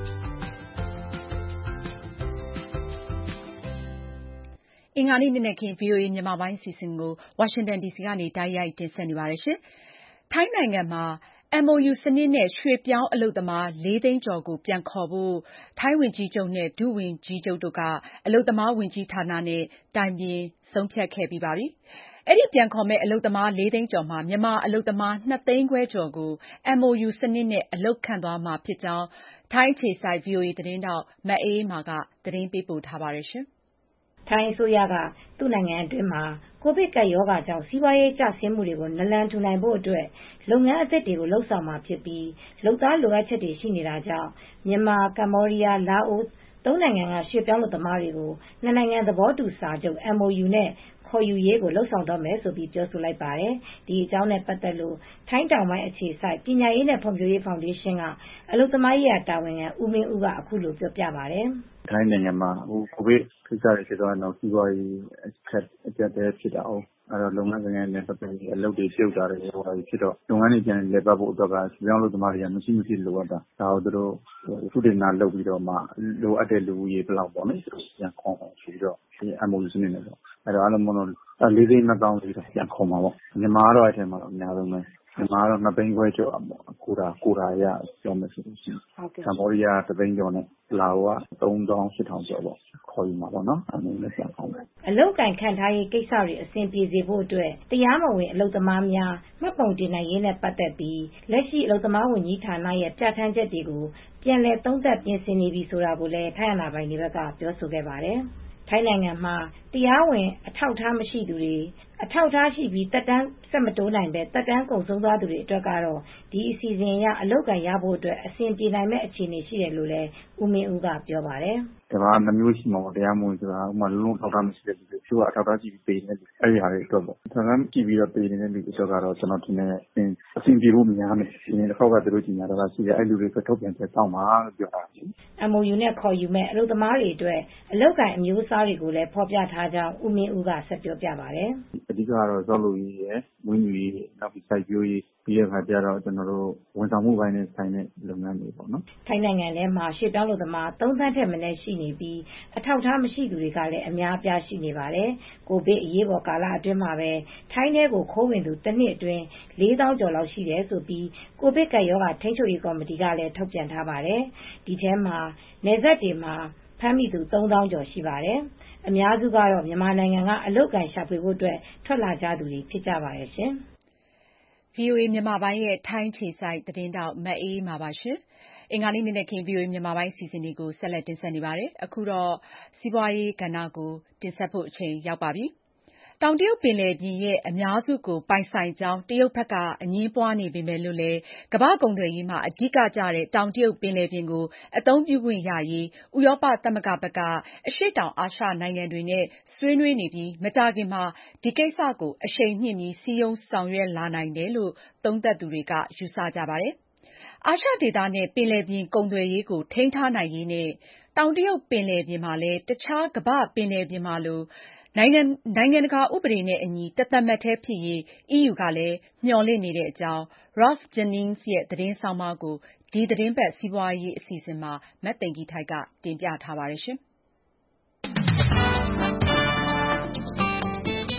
အင်္ဂါနေ့နေ့ခင်း VOA မြန်မာပိုင်းအစီအစဉ်ကိုဝါရှင်တန် DC ကနေတိုက်ရိုက်တင်ဆက်နေပါတယ်ရှင်။ထိုင်းနိုင်ငံမှာ MOU စနစ်နဲ့ရွှေ့ပြောင်းအလုပ်သမား 4 သိန်းကျော်ကိုပြန်ခေါ်ဖို့ထိုင်းဝန်ကြီးချုပ်နဲ့ဒုဝန်ကြီးချုပ်တို့ကအလုပ်သမားဝန်ကြီးဌာနနဲ့တိုင်ပင်ဆုံးဖြတ်ခဲ့ပြီးပါပြီ။အဲဒီပြန်ခေါ်မယ့်အလုပ်သမား 4 သိန်းကျော်မှာမြန်မာအလုပ်သမား 2 သိန်းခွဲကျော်ကို MOU စနစ်နဲ့အလုပ်ခန့်သွားမှာဖြစ်ကြောင်းထိုင်းအခြေစိုက် VOA သတင်းထောက်မအေးအေးမာကသတင်းပေးပို့ထားပါတယ်။ထိုင်းအစိုးရကသူ့နိုင်ငံအတွင်းမှာကိုဗစ်ကပ်ရောဂါကြောင့်စီးပွားရေးကျဆင်းမှုတွေကိုနလန်ထူနိုင်ဖို့အတွက်လုပ်ငန်းအသစ်တွေကိုလှုပ်ဆောင်မှာဖြစ်ပြီးလုပ်သားလိုအပ်ချက်တွေရှိနေတာကြောင့်မြန်မာကမ္ဘောဒီးယားလာအိုသုံးနိုင်ငံကရွှေ့ပြောင်းလုပ်သမားတွေကိုနှစ်နိုင်ငံသဘောတူစာချုပ် MOU နဲ့ခေါ်ယူရေးကိုလှုပ်ဆောင်တော့မယ်လို့ပြောဆိုလိုက်ပါတယ်။ဒီအကြောင်းနဲ့ပတ်သက်လို့ထိုင်းတောင်ပိုင်းအခြေစိုက်ပညာရေးနဲ့ဖွံ့ဖြိုးရေးဖောင်ဒေးရှင်းကအလုပ်သမားရေးတာဝန်ခံဦးမင်းဦးကအခုလိုပြောပြပါတယ်။ထိုင်းနိုင်ငံမှာကိုဗစ်ကိစ္စတွေဖြစ်သွားတော့စီးပွားရေးအကျပ်အတည်းဖြစ်တာဟုတ်လုပ်ငန်းတွေနဲ့ပတ်သက်ပြီးအလုပ်တွေပြုတ်တာတွေဖြစ်တော့လုပ်ငန်းတွေပြန်လည်ပတ်ဖို့အတွက်ကပြောင်းလို့သမားတွေကမရှိလိုအပ်တာဒါကိုသူတို့သုတေသနလုပ်ပြီးတော့မှလိုအပ်တဲ့လူဦးရေဘယ်လောက်ပေါ့လေပြန်ခေါ်အောင်ဆိုပြီးတော့ဒီ MOU စနစ်နဲ့ပေါ့အဲ့တော့အားလုံးပေါင်းတော့4သိန်း2သောင်းလေးပြန်ခေါ်မှာပေါ့မြန်မာကတော့အဲ့ထဲမှာတော့အများဆုံးပဲမြန်မာကတော့2သိန်းခွဲကျော်ပေါ့ကိုတာရပြောမယ်ဆိုလို့ရှိရင်ကမ္ဘောဒီးယား3သိန်းကျော်နဲ့လာအိုက3800ကျော်ပေါ့ခေါ်ယူမှာပေါ့နော်အဲ့လိုလည်းပြန်ခေါ်မယ်အလုပ်ကင်ခံထားရေးကိစ္စတွေအဆင်ပြေစေဖို့အတွက်တရားမဝင်အလုပ်သမားများမှတ်ပုံတင်နိုင်ရေးနဲ့ပတ်သက်ပြီးလက်ရှိအလုပ်သမားဝန်ကြီးဌာနရဲ့ပြဋ္ဌာန်းချက်တွေကိုပြန်လည်သုံးသပ်ပြင်ဆင်နေပြီဆိုတာကိုလည်းထိုင်းအာဏာပိုင်တွေဘက်ကပြောဆိုခဲ့ပါတယ်။ထိုင်းနိုင်ငံမှာတရားဝင်အထောက်အထားမရှိသူတွေအထောက်အထားရှိပြီးသက်တမ်းဆက်မတိုးနိုင်ပဲသက်တမ်းကုန်ဆုံးသွားသူတွေအတွက်ကတော့ဒီအစီအစဉ်အရအလုပ်ကင်ရဖို့အတွက်အဆင်ပြေနိုင်မဲ့အခြေအနေရှိတယ်လို့လည်းဦးမင်းဦးကပြောပါတယ်။ဒါကနှမျိုးရှိမှာပေါ့တရားမဝင်ဆိုတာဥပမာလုံးလုံးထောက်ထားမရှိတဲ့လူတွေသူကအထောက်အထားရှိပြီးပေးနေတယ်အဲ့ဒီဟာတွေအတွက်ပေါ့ထောက်ထားကြည့်ပြီးတော့ပေးနေတဲ့လူတွေအတွက်ကတော့ကျွန်တော်ထင်တယ်အဆင်ပြေဖို့များမယ်ဒီနေ့တစ်ခေါက်ကသူတို့ကြီးညာတော့ရှိတယ်အဲ့လူတွေအတွက်ထုတ်ပြန်ချက်တောင်းပါလို့ပြောတာ MOU နဲ့ခေါ်ယူမဲ့အလုပ်သမားတွေအတွက်အလုပ်ကင်အမျိုးအစားတွေကိုလည်းဖော်ပြထားကြောင်းဦးမင်းဦးကဆက်ပြောပြပါတယ်။အဓိကတော့စောလို့ရေးရယ်ဝင်းယူရေးနောက်ပြီးစိုက်ပျိုးရေးပြီးတဲ့အခါကျတော့ကျွန်တော်တို့ဝန်ဆောင်မှုပိုင်းနဲ့ဆိုင်တဲ့လုပ်ငန်းတွေပေါ့နော်ထိုင်းနိုင်ငံထဲမှာရွှေ့ပြောင်းလုပ်သမား3သန်းထက်မနည်းရှိနေပြီးအထောက်အထားမရှိသူတွေကလည်းအများအပြားရှိနေပါတယ်။ကိုဗစ်အရေးပေါ်ကာလအတွင်းမှာပဲထိုင်းထဲကိုခိုးဝင်သူတစ်နှစ်အတွင်း4000ကျော်လောက်ရှိတယ်ဆိုပြီးကိုဗစ်ကပ်ရောဂါထိန်းချုပ်ရေးကော်မတီကလည်းထုတ်ပြန်ထားပါတယ်။ဒီထဲမှာနယ်စပ်တွေမှာဖမ်းမိသူ3000ကျော်ရှိပါတယ်။အများစုကတော့မြန်မာနိုင်ငံကအလုပ်ကင်ရှာဖွေဖို့အတွက်ထွက်လာကြသူတွေဖြစ်ကြပါတယ်ရှင်။ VOA မြန်မာပိုင်းရဲ့ထိုင်းအခြေစိုက်သတင်းထောက်မအေးအေးမာပါရှင်။အင်္ဂါနေ့နေ့ခင်း VOA မြန်မာပိုင်းအစီအစဉ်တွေကိုဆက်လက်တင်ဆက်နေပါတယ်။အခုတော့စီးပွားရေးကဏ္ဍကိုတင်ဆက်ဖို့အချိန်ရောက်ပါပြီ။တောင်တရုတ်ပင်လယ်ပြင်ရဲ့အများစုကိုပိုင်ဆိုင်ကြောင်းတရုတ်ဘက်ကအငြင်းပွားနေပေမဲ့လို့လည်းကမ္ဘာ့ကုန်သွယ်ရေးမှာအဓိကကျတဲ့တောင်တရုတ်ပင်လယ်ပြင်ကိုအသုံးပြုခွင့်ရရေးဥရောပသမဂ္ဂဘက်ကအရှေ့တောင်အာရှနိုင်ငံတွေနဲ့ဆွေးနွေးနေပြီးမကြာခင်မှာဒီကိစ္စကိုအရှိန်မြှင့်ပြီးစည်းရုံးဆောင်ရွက်လာနိုင်တယ်လို့သုံးသပ်သူတွေကယူဆကြပါတယ်။အာရှဒေသနဲ့ပင်လယ်ပြင်ကုန်သွယ်ရေးကိုထိန်းထားနိုင်ရေးနဲ့တောင်တရုတ်ပင်လယ်ပြင်မှာလည်းတခြားကမ္ဘာ့ပင်လယ်ပြင်မှာလိုနိုင်ငံတကာဥပဒေနဲ့အညီတသမတ်တည်းဖြစ်ရေး EU ကလည်းမျှော်လင့်နေတဲ့အကြောင်း Ralph Jennings ရဲ့သတင်းဆောင်းပါးကိုဒီသတင်းပတ်စီးပွားရေးအစီအစဉ်မှာမသိင်္ဂ ီထိုက်က တင်ပြထားပါတယ်။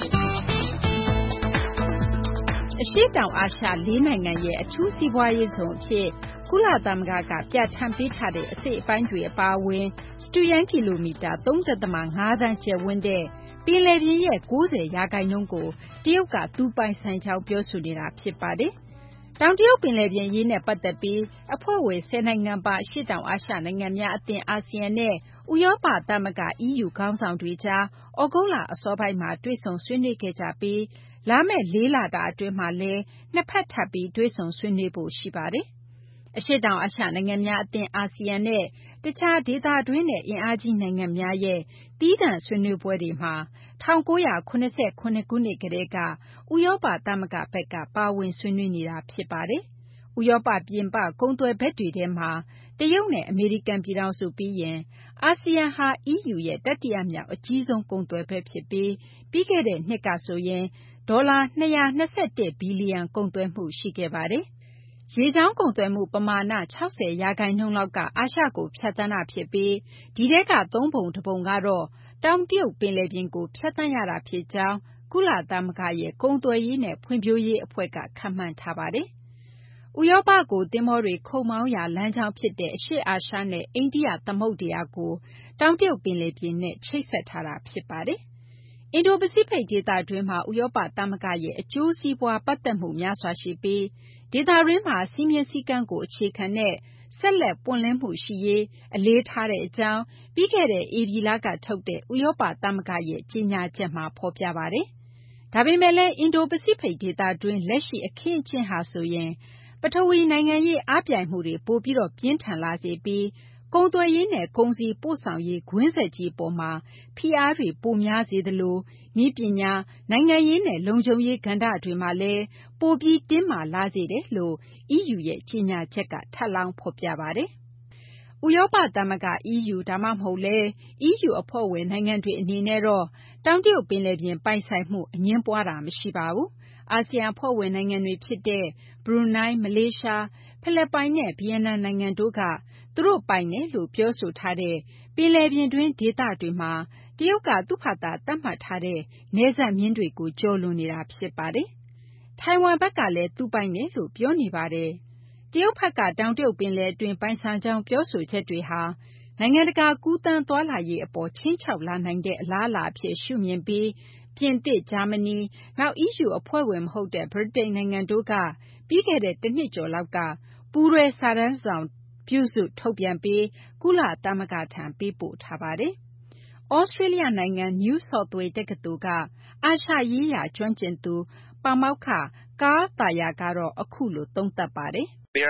အရှေ့တောင်အာရှ4နိုင်ငံရဲ့အထူးစီးပွားရေးဇုံအဖြစ်ကုလသမဂ္ဂကပြဋ္ဌာန်းပေးထားတဲ့အစိတ်အပိုင်းတွေအပါအဝင်စတုရန်းကီလိုမီတာ 3.5 သန်းကျယ်ဝန်းတဲ့ပင်လယ်ပြင်ရဲ့ 90% ကိုတရုတ်ကသူပိုင်ဆိုင်ကြောင်းပြောဆိုနေတာဖြစ်ပါတယ်။တောင်တရုတ်ပင်လယ်ပြင်ရေးနဲ့ပတ်သက်ပြီးအဖွဲ့ဝင်10နိုင်ငံပါအရှေ့တောင်အာရှနိုင်ငံများအသင်းအာဆီယံနဲ့ဥရောပသမဂ္ဂ EU ခေါင်းဆောင်တွေကြားဩဂုတ်လအစောပိုင်းမှာတွေ့ဆုံဆွေးနွေးခဲ့ကြပြီးလာမယ့်4လတာအတွင်းမှာလည်းနှစ်ဖက်ထပ်ပြီးတွေ့ဆုံဆွေးနွေးဖို့ရှိပါတယ်။အရှေ့တောင်အာရှနိုင်ငံများအသင်းအာဆီယံနဲ့တခြားဒေသတွင်းနဲ့အင်အားကြီးနိုင်ငံများရဲ့သီးသန့်ဆွေးနွေးပွဲတွေမှာ1989ခုနှစ်ကတည်းကဥရောပသမဂ္ဂဘက်ကပါဝင်ဆွေးနွေးနေတာဖြစ်ပါတယ်။ဥရောပပြင်ပကုန်သွယ်ဘက်တွေထဲမှာတရုတ်နဲ့အမေရိကန်ပြည်ထောင်စုပြီးရင်အာဆီယံဟာ EU ရဲ့တတိယမြောက်အကြီးဆုံးကုန်သွယ်ဘက်ဖြစ်ပြီးပြီးခဲ့တဲ့နှစ်ကဆိုရင်ဒေါ်လာ221ဘီလီယံကုန်သွယ်မှုရှိခဲ့ပါတယ်။ရေကြောင်းကုန်သွယ်မှုပမာဏ 60% လောက်ကအာရှကိုဖြတ်သန်းတာဖြစ်ပြီးဒီထဲက3ပုံ1ပုံကတော့တောင်တရုတ်ပင်လယ်ပြင်ကိုဖြတ်သန်းရတာဖြစ်ကြောင်းကုလသမဂ္ဂရဲ့ကုန်သွယ်ရေးနဲ့ဖွံ့ဖြိုးရေးအဖွဲ့ကခန့်မှန်းထားပါတယ်။ဥရောပကိုသင်္ဘောတွေခုတ်မောင်းရာလမ်းကြောင်းဖြစ်တဲ့အရှေ့အာရှနဲ့အိန္ဒိယသမုဒ္ဒရာကိုတောင်တရုတ်ပင်လယ်ပြင်နဲ့ချိတ်ဆက်ထားတာဖြစ်ပါတယ်။အင်ဒိုပစိဖိတ်ဒေသတွင်းမှာဥရောပသမဂ္ဂရဲ့အကျိုးစီးပွားပတ်သက်မှုများစွာရှိပြီးဒေသတွင်းမှာစည်းမျဉ်းစည်းကမ်းကိုအခြေခံတဲ့ဆက်လက်ပွင့်လင်းမှုရှိရေးအလေးထားတဲ့အကြောင်းပြီးခဲ့တဲ့ဧပြီလကထုတ်တဲ့ဥရောပသမဂ္ဂရဲ့ကြေညာချက်မှာဖော်ပြပါတယ်။ဒါပေမဲ့လည်းအင်ဒိုပစိဖိတ်ဒေသတွင်းလက်ရှိအခင်းအကျင်းဟာဆိုရင်ပထဝီနိုင်ငံရေးအားပြိုင်မှုတွေပိုပြီးပြင်းထန်လာစေပြီးကုန်သွယ်ရေးနဲ့ကုန်စည်ပို့ဆောင်ရေးကွင်းဆက်ကြီးပေါ်မှာဖိအားတွေပိုများစေသလိုနည်းပညာနိုင်ငံရေးနဲ့လုံခြုံရေးကဏ္ဍတွေမှာလည်းပိုပြီးတင်းမာလာစေတယ်လို့ EU ရဲ့ကြေညာချက်ကထပ်လောင်းဖော်ပြပါတယ်။ဥရောပသမဂ္ဂ EU ဒါမှမဟုတ်လဲ EU အဖွဲ့ဝင်နိုင်ငံတွေအနေနဲ့တော့တောင်တရုတ်ပင်လယ်ပြင်ပိုင်ဆိုင်မှုအငြင်းပွားတာမရှိပါဘူး။အာဆီယံအဖွဲ့ဝင်နိုင်ငံတွေဖြစ်တဲ့ဘရူနိုင်းမလေးရှားဖိလစ်ပိုင်နဲ့ဗီယက်နမ်နိုင်ငံတို့ကသူတို့ပိုင်တယ်လို့ပြောဆိုထားတဲ့ပင်လယ်ပြင်တွင်းဒေသတွေမှာတရုတ်ကသူ့ဖာသာသတ်မှတ်ထားတဲ့နယ်စပ်မျဉ်းတွေကိုကျော်လွန်နေတာဖြစ်ပါတယ်။ထိုင်ဝမ်ဘက်ကလည်းသူပိုင်တယ်လို့ပြောနေပါတယ်။တရုတ်ဘက်ကတောင်တရုတ်ပင်လယ်အတွင်းပိုင်ဆိုင်ကြောင်းပြောဆိုချက်တွေဟာနိုင်ငံတကာကူးသန်းသွားလာရေးအပေါ်ခြိမ်းခြောက်လာနိုင်တဲ့အလားအလာအဖြစ်ရှုမြင်ပြီးပြင်သစ်၊ဂျာမနီနောက် EU အဖွဲ့ဝင်မဟုတ်တဲ့ဗြိတိန်နိုင်ငံတို့ကပြီးခဲ့တဲ့တစ်နှစ်ကျော်လောက်ကပူးတွဲစာတမ်းတစောင်ပြုစုထုတ်ပြန်ပြီးကုလသမဂ္ဂထံပေးပို့ထားပါတယ်။ဩစတြေးလျနိုင်ငံ New South Wales တက္ကသိုလ်ကအာရှရေးရာကျွမ်းကျင်သူပါမောက္ခ Carl Thayer ကတော့အခုလိုသုံးသပ်ပါတယ်။ "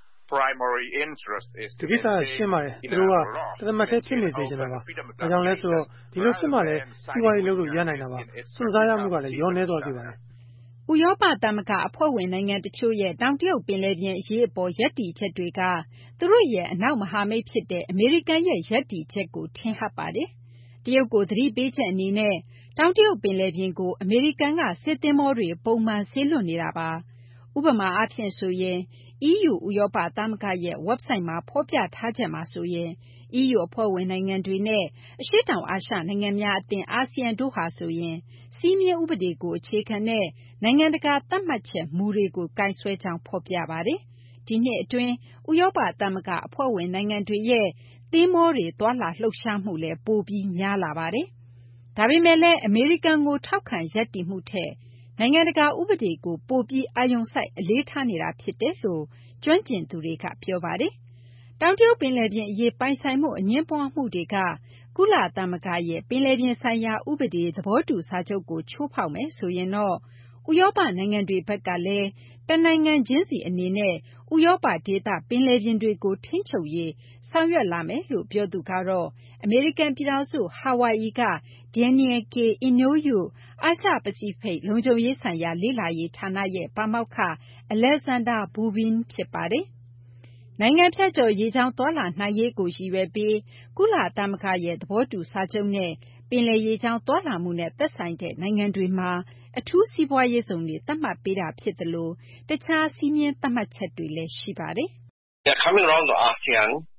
ဒီကိစ္စကရှင်းပါတယ်။သူတို့ကတသမတ်တည်းဖြစ်နေစေချင်တာပါ။ဘာကြောင့်လဲဆိုတော့ဒီလိုဖြစ်မှလည်းစီးပွားရေးလုပ်လို့ရနိုင်တာပါ။စွန့်စားရမှုကလည်းလျော့နည်းသွားစေပါတယ်။ဥရောပသမဂ္ဂအဖွဲ့ဝင်နိုင်ငံတချို့ရဲ့တောင်တရုတ်ပင်လယ်ပြင်အရေးအပေါ်ရပ်တည်ချက်တွေကသူတို့ရဲ့အနောက်မဟာမိတ်ဖြစ်တဲ့အမေရိကန်ရဲ့ရပ်တည်ချက်ကိုထင်ဟပ်ပါတယ်။တရုတ်ကိုသတိပေးချက်အနေနဲ့တောင်တရုတ်ပင်လယ်ပြင်ကိုအမေရိကန်ကစစ်သင်္ဘောတွေပုံမှန်ဆေးလွှတ်နေတာပါ။ဥပမာအားဖြင့်ဆိုရင် EU ဥရောပသမဂ္ဂရဲ့ဝက်ဘ်ဆိုက်မှာဖော်ပြထားချက်မှာဆိုရင် EU အဖွဲ့ဝင်နိုင်ငံတွေနဲ့အရှေ့တောင်အာရှနိုင်ငံများအသင်းအာဆီယံတို့ဟာဆိုရင်စည်းမျဉ်းဥပဒေကိုအခြေခံတဲ့နိုင်ငံတကာသတ်မှတ်ချက်မူတွေကိုကိုင်စွဲကြောင်းဖော်ပြပါတယ်။ဒီနှစ်အတွင်းဥရောပသမဂ္ဂအဖွဲ့ဝင်နိုင်ငံတွေရဲ့သင်္ဘောတွေသွားလာလှုပ်ရှားမှုလည်းပိုပြီးများလာပါတယ်။ဒါပေမဲ့လည်းအမေရိကန်ကိုထောက်ခံရပ်တည်မှုထက်နိုင်ငံတကာဥပဒေကိုပိုပြီးအာရုံစိုက်အလေးထားနေတာဖြစ်တယ်လို့ကျွမ်းကျင်သူတွေကပြောပါတယ်။တောင်တရုတ်ပင်လယ်ပြင်အရေးပိုင်ဆိုင်မှုအငြင်းပွားမှုတွေကကုလသမဂ္ဂရဲ့ပင်လယ်ပြင်ဆိုင်ရာဥပဒေသဘောတူစာချုပ်ကိုချိုးဖောက်မယ်ဆိုရင်တော့ဥရောပနိုင်ငံတွေဘက်ကလည်းတနိုင်ငံချင်းစီအနေနဲ့ဥရောပဒေသပင်လယ်ပြင်တွေကိုထိန်းချုပ်ရေးဆောင်ရွက်လာမယ်လို့ပြောသူကတော့အမေရိကန်ပြည်ထောင်စုဟာဝိုင်အီက Daniel K. Inouye အာရှပစိဖိတ်လုံခြုံရေးဆိုင်ရာလေ့လာရေးဌာနရဲ့ပါမောက္ခ Alexander Bubin ဖြစ်ပါတယ်။နိုင်ငံဖြတ်ကျော်ရေကြောင်းသွားလာနိုင်ရေးကိုရည်ရွယ်ပြီးကုလသမဂ္ဂရဲ့သဘောတူစာချုပ်နဲ့ပင်လယ်ရေကြောင်းသွားလာမှုနဲ့သက်ဆိုင်တဲ့နိုင်ငံတွေမှာအထူးစီးပွားရေးဇုံတွေသတ်မှတ်ပေးတာဖြစ်သလိုတခြားစည်းမျဉ်းသတ်မှတ်ချက်တွေလည်းရှိပါတယ်။ "ASEAN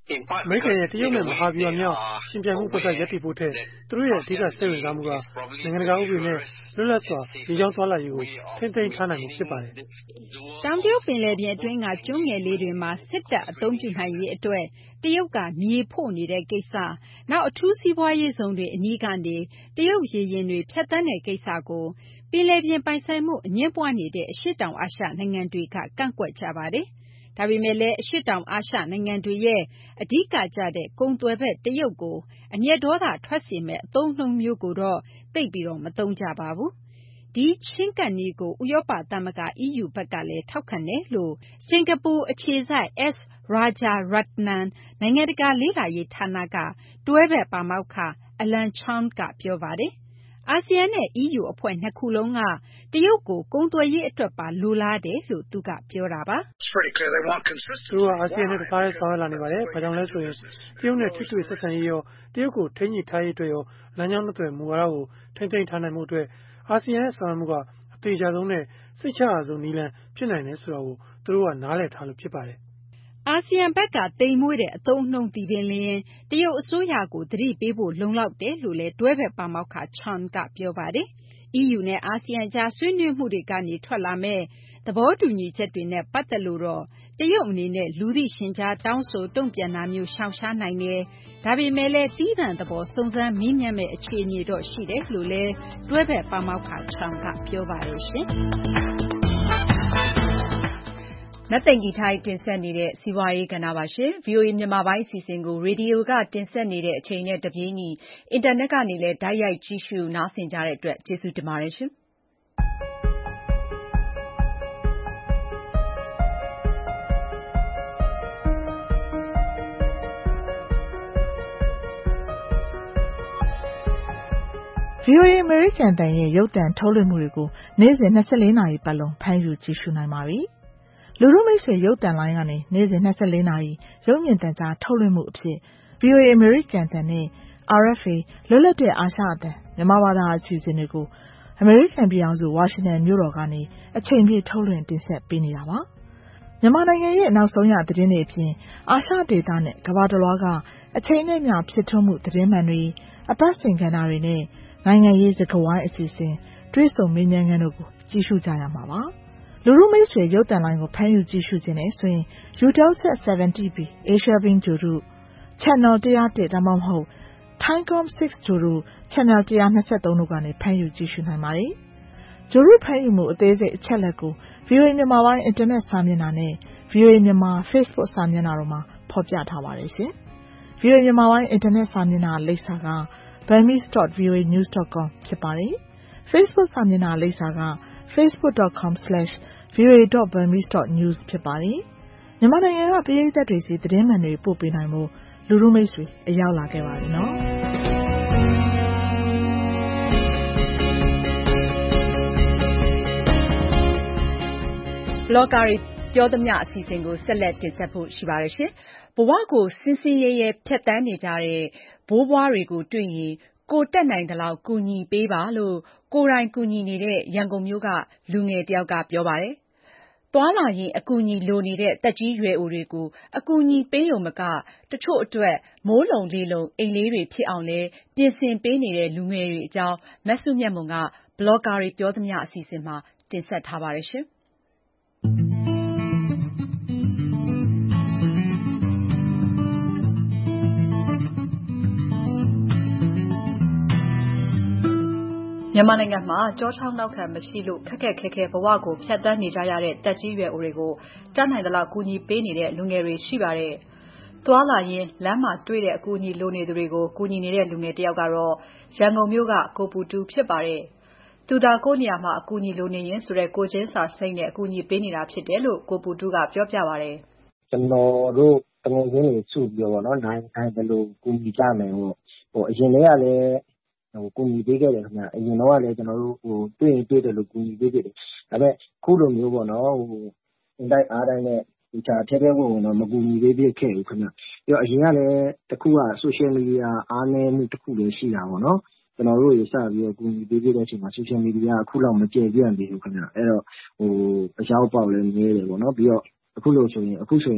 အမေရိကန်ရဲ့တရုတ်နဲ့မဟာဗျူဟာမြောက်ရှင်ပြိုင်မှုဘက်ကရပ်တည်ဖို့ထက်သူတို့ရဲ့အဓိကစိတ်ဝင်စားမှုကနိုင်ငံတကာဥပဒေနဲ့လွတ်လပ်စွာရေကြောင်းသွားလာရေးကိုထိန်းသိမ်းထားနိုင်မှုဖြစ်ပါတယ်။တောင်တရုတ်ပင်လယ်ပြင်အတွင်းကကျွန်းငယ်လေးတွေမှာစစ်တပ်အသုံးပြုနိုင်ရေးအတွက်တရုတ်ကမြေဖို့နေတဲ့ကိစ္စ၊နောက်အထူးစီးပွားရေးဇုံတွေအနီးကနေတရုတ်ရေယာဉ်တွေဖြတ်သန်းတဲ့ကိစ္စကိုပင်လယ်ပြင်ပိုင်ဆိုင်မှုအငြင်းပွားနေတဲ့အရှေ့တောင်အာရှနိုင်ငံတွေကကန့်ကွက်ကြပါတယ်။ဒါပေမဲ့လည်းအရှေ့တောင်အာရှနိုင်ငံတွေရဲ့အဓိကကျတဲ့ကုန်သွယ်ဘက်တရုတ်ကိုအမျက်ဒေါသထွက်စေမယ့်အသုံးအနှုန်းမျိုးကိုတော့သိပ်ပြီးမသုံးကြပါဘူး။ဒီချဉ်းကပ်နည်းကိုဥရောပသမဂ္ဂ EU ဘက်ကလည်းထောက်ခံတယ်လို့စင်ကာပူအခြေစိုက် S. Rajaratnam နိုင်ငံတကာလေ့လာရေးဌာနကတွဲဘက်ပါမောက္ခ Alan Chong ကပြောပါတယ်။အာဆီယံနဲ့ EU အဖွဲ့နှစ်ခုလုံးကတရုတ်ကိုကုန်သွယ်ရေးအတွက်ပါလိုလားတယ်လို့သူကပြောတာပါ။သူတို့ကအာဆီယံနဲ့တခါတည်းဆောင်ရွက်လာနေပါတယ်။ဘာကြောင့်လဲဆိုရင်တရုတ်နဲ့ထိတွေ့ဆက်ဆံရေးရောတရုတ်ကိုထိန်းညှိထားရေးအတွက်ရောလမ်းကြောင်းနှစ်သွယ်မူဝါဒကိုထိန်းသိမ်းထားနိုင်မှုအတွက်အာဆီယံရဲ့ဆောင်ရွက်မှုကအသေးချာဆုံးနဲ့စိတ်ချရဆုံးနည်းလမ်းဖြစ်နိုင်တယ်ဆိုတာကိုသူတို့ကနားလည်ထားလို့ဖြစ်ပါတယ်။အာဆီယံဘက်ကသိမ်မွေ့တဲ့အသုံးအနှုန်းသည်ပင်လျှင်တရုတ်အစိုးရကိုသတိပေးဖို့လုံလောက်တယ်လို့လည်းတွဲဘက်ပါမောက္ခ Chong ကပြောပါတယ်။ EU နဲ့အာဆီယံကြားဆွေးနွေးမှုတွေကနေထွက်လာမယ့်သဘောတူညီချက်တွေနဲ့ပတ်သက်လို့တော့တရုတ်အနေနဲ့လူသိရှင်ကြားတောင်းဆိုတုံ့ပြန်တာမျိုးရှောင်ရှားနိုင်တယ်။ဒါပေမဲ့လည်းသီးသန့်သဘောစုံစမ်းမေးမြန်းမယ့်အခြေအနေတော့ရှိတယ်လို့လည်းတွဲဘက်ပါမောက္ခ Chong ကပြောပါတယ်ရှင်။မသိင်္ဂီထိုက်တင်ဆက်နေတဲ့စီးပွားရေးကဏ္ဍပါရှင်။ VOA မြန်မာပိုင်းအစီအစဉ်ကိုရေဒီယိုကတင်ဆက်နေတဲ့အချိန်နဲ့တပြေးညီအင်တာနက်ကနေလည်းတိုက်ရိုက်ကြည့်ရှုနားဆင်ကြတဲ့အတွက်ကျေးဇူးတင်ပါတယ်ရှင်။ VOA အမေရိကန်အသံရဲ့ရုပ်သံထုတ်လွှင့်မှုတွေကိုနေ့စဉ်24နာရီပတ်လုံးဖမ်းယူကြည့်ရှုနိုင်ပါပြီ။လူထုမိတ်ဆွေရုပ်သံလိုင်းကနေနေ့စဉ်24နာရီရုပ်မြင်သံကြားထုတ်လွှင့်မှုအဖြစ် VOA အမေရိကန်အသံနဲ့ RFA လွတ်လပ်တဲ့အာရှအသံမြန်မာဘာသာအစီအစဉ်တွေကိုအမေရိကန်ပြည်ထောင်စုဝါရှင်တန်မြို့တော်ကနေအချိန်ပြည့်ထုတ်လွှင့်တင်ဆက်ပေးနေတာပါ။မြန်မာနိုင်ငံရဲ့နောက်ဆုံးရသတင်းတွေအပြင်အာရှဒေသနဲ့ကမ္ဘာတစ်လွှားကအချိန်နဲ့မျှဖြစ်ထွန်းမှုသတင်းမှန်တွေအပတ်စဉ်ကဏ္ဍတွေနဲ့နိုင်ငံရေးစကားဝိုင်းအစီအစဉ်တွေ့ဆုံမေးမြန်းခန်းတို့ကိုကြည့်ရှုကြရမှာပါ။လူထုမိတ်ဆွေရုပ်သံလိုင်းကိုဖမ်းယူကြည့်ရှုခြင်းနဲ့ဆိုရင် UTELSAT 7TV Asia Beam ဂြိုလ်တု Channel 101ဒါမှမဟုတ် Thaicom 6 ဂြိုလ်တု Channel 123တို့ကနေဖမ်းယူကြည့်ရှုနိုင်ပါတယ်။ဂြိုလ်တုဖမ်းယူမှုအသေးစိတ်အချက်အလက်ကို VOA မြန်မာပိုင်းအင်တာနက်စာမျက်နှာနဲ့ VOA မြန်မာ Facebook စာမျက်နှာတို့မှာဖော်ပြထားပါတယ်ရှင်။ VOA မြန်မာပိုင်းအင်တာနက်စာမျက်နှာလိပ်စာကburmese.voanews.com ဖြစ်ပါတယ်။ Facebook စာမျက်နှာလိပ်စာက facebook.com/voa.burmese.news ဖြစ်ပါတယ်။မြန်မာနိုင်ငံကပရိသတ်တွေစီသတင်းမှန်တွေပို့ပေးနိုင်ဖို့လူထုမိတ်ဆွေအရောက်လာခဲ့ပါပြီနော်။ဘလော့ဂါတွေပြောသမျှအစီအစဉ်ကိုဆက်လက်တင်ဆက်ဖို့ရှိပါတယ်ရှင်။ဘဝကိုစင်စင်ရဲရဲဖြတ်သန်းနေကြတဲ့ဘိုးဘွားတွေကိုတွေ့ရင်ကိုတတ်နိုင်သလောက်ကူညီပေးပါလို့ကိုယ်တိုင်ကူညီနေတဲ့ရန်ကုန်မြို့ကလူငယ်တယောက်ကပြောပါတယ်။သွားလာရင်အကူအညီလိုနေတဲ့သက်ကြီးရွယ်အိုတွေကိုအကူအညီပေးရုံမကတချို့အတွက်မိုးလုံလေလုံအိမ်လေးတွေဖြစ်အောင်လဲပြင်ဆင်ပေးနေတဲ့လူငယ်တွေအကြောင်းမဆုမြတ်မွန်ကဘလော့ဂါတွေပြောသမျှအစီအစဉ်မှာတင်ဆက်ထားပါတယ်ရှင်။မြန်မာနိုင်ငံမှာကြောချောင်းနောက်ခံမရှိလို့ခက်ခက်ခဲခဲဘဝကိုဖြတ်သန်းနေကြရတဲ့တက်ကြီးရွယ်အိုတွေကိုတတ်နိုင်သလောက်ကူညီပေးနေတဲ့လူငယ်တွေရှိပါတယ်။သွားလာရင်လမ်းမှာတွေ့တဲ့အကူအညီလိုနေသူတွေကိုကူညီနေတဲ့လူငယ်တယောက်ကတော့ရန်ကုန်မြို့ကကိုပူတူဖြစ်ပါတယ်။သူသာကိုယ့်နေရာမှာအကူအညီလိုနေရင်ဆိုတဲ့ကိုချင်းစာစိတ်နဲ့အကူအညီပေးနေတာဖြစ်တယ်လို့ကိုပူတူကပြောပြပါတယ်။ကျွန်တော်တို့တကယ်ချင်းတွေစုပြီးတော့နော်နိုင်ဘယ်လိုကူညီကြမယ်အရင်တည်းကလည်းကူညီပေးခဲ့တယ်ခင်ဗျအရင်တော့ကလည်းကျွန်တော်တို့တွေ့ရင်တွေ့တယ်လို့ကူညီပေးခဲ့တယ်ဒါပေမဲ့ခုလိုမျိုးပေါ့နော်အင်တိုက်အားတိုင်းနဲ့ဒီချာထဲထဲဝင်တော့မကူညီပေးဖြစ်ခဲ့ဘူးခင်ဗျပြီးတော့အရင်ကလည်းတခုက social media အားနည်းမှုတစ်ခုလည်းရှိတာပေါ့နော်ကျွန်တော်တို့ရစပြီးတော့ကူညီပေးခဲ့တဲ့အချိန်မှာ social media အခုလောက်မကျေပြန့်သေးဘူးခင်ဗျအဲ့တော့အရောက်ပေါက်လည်းနည်းတယ်ပေါ့နော်ပြီးတော့အခုဆိုရင်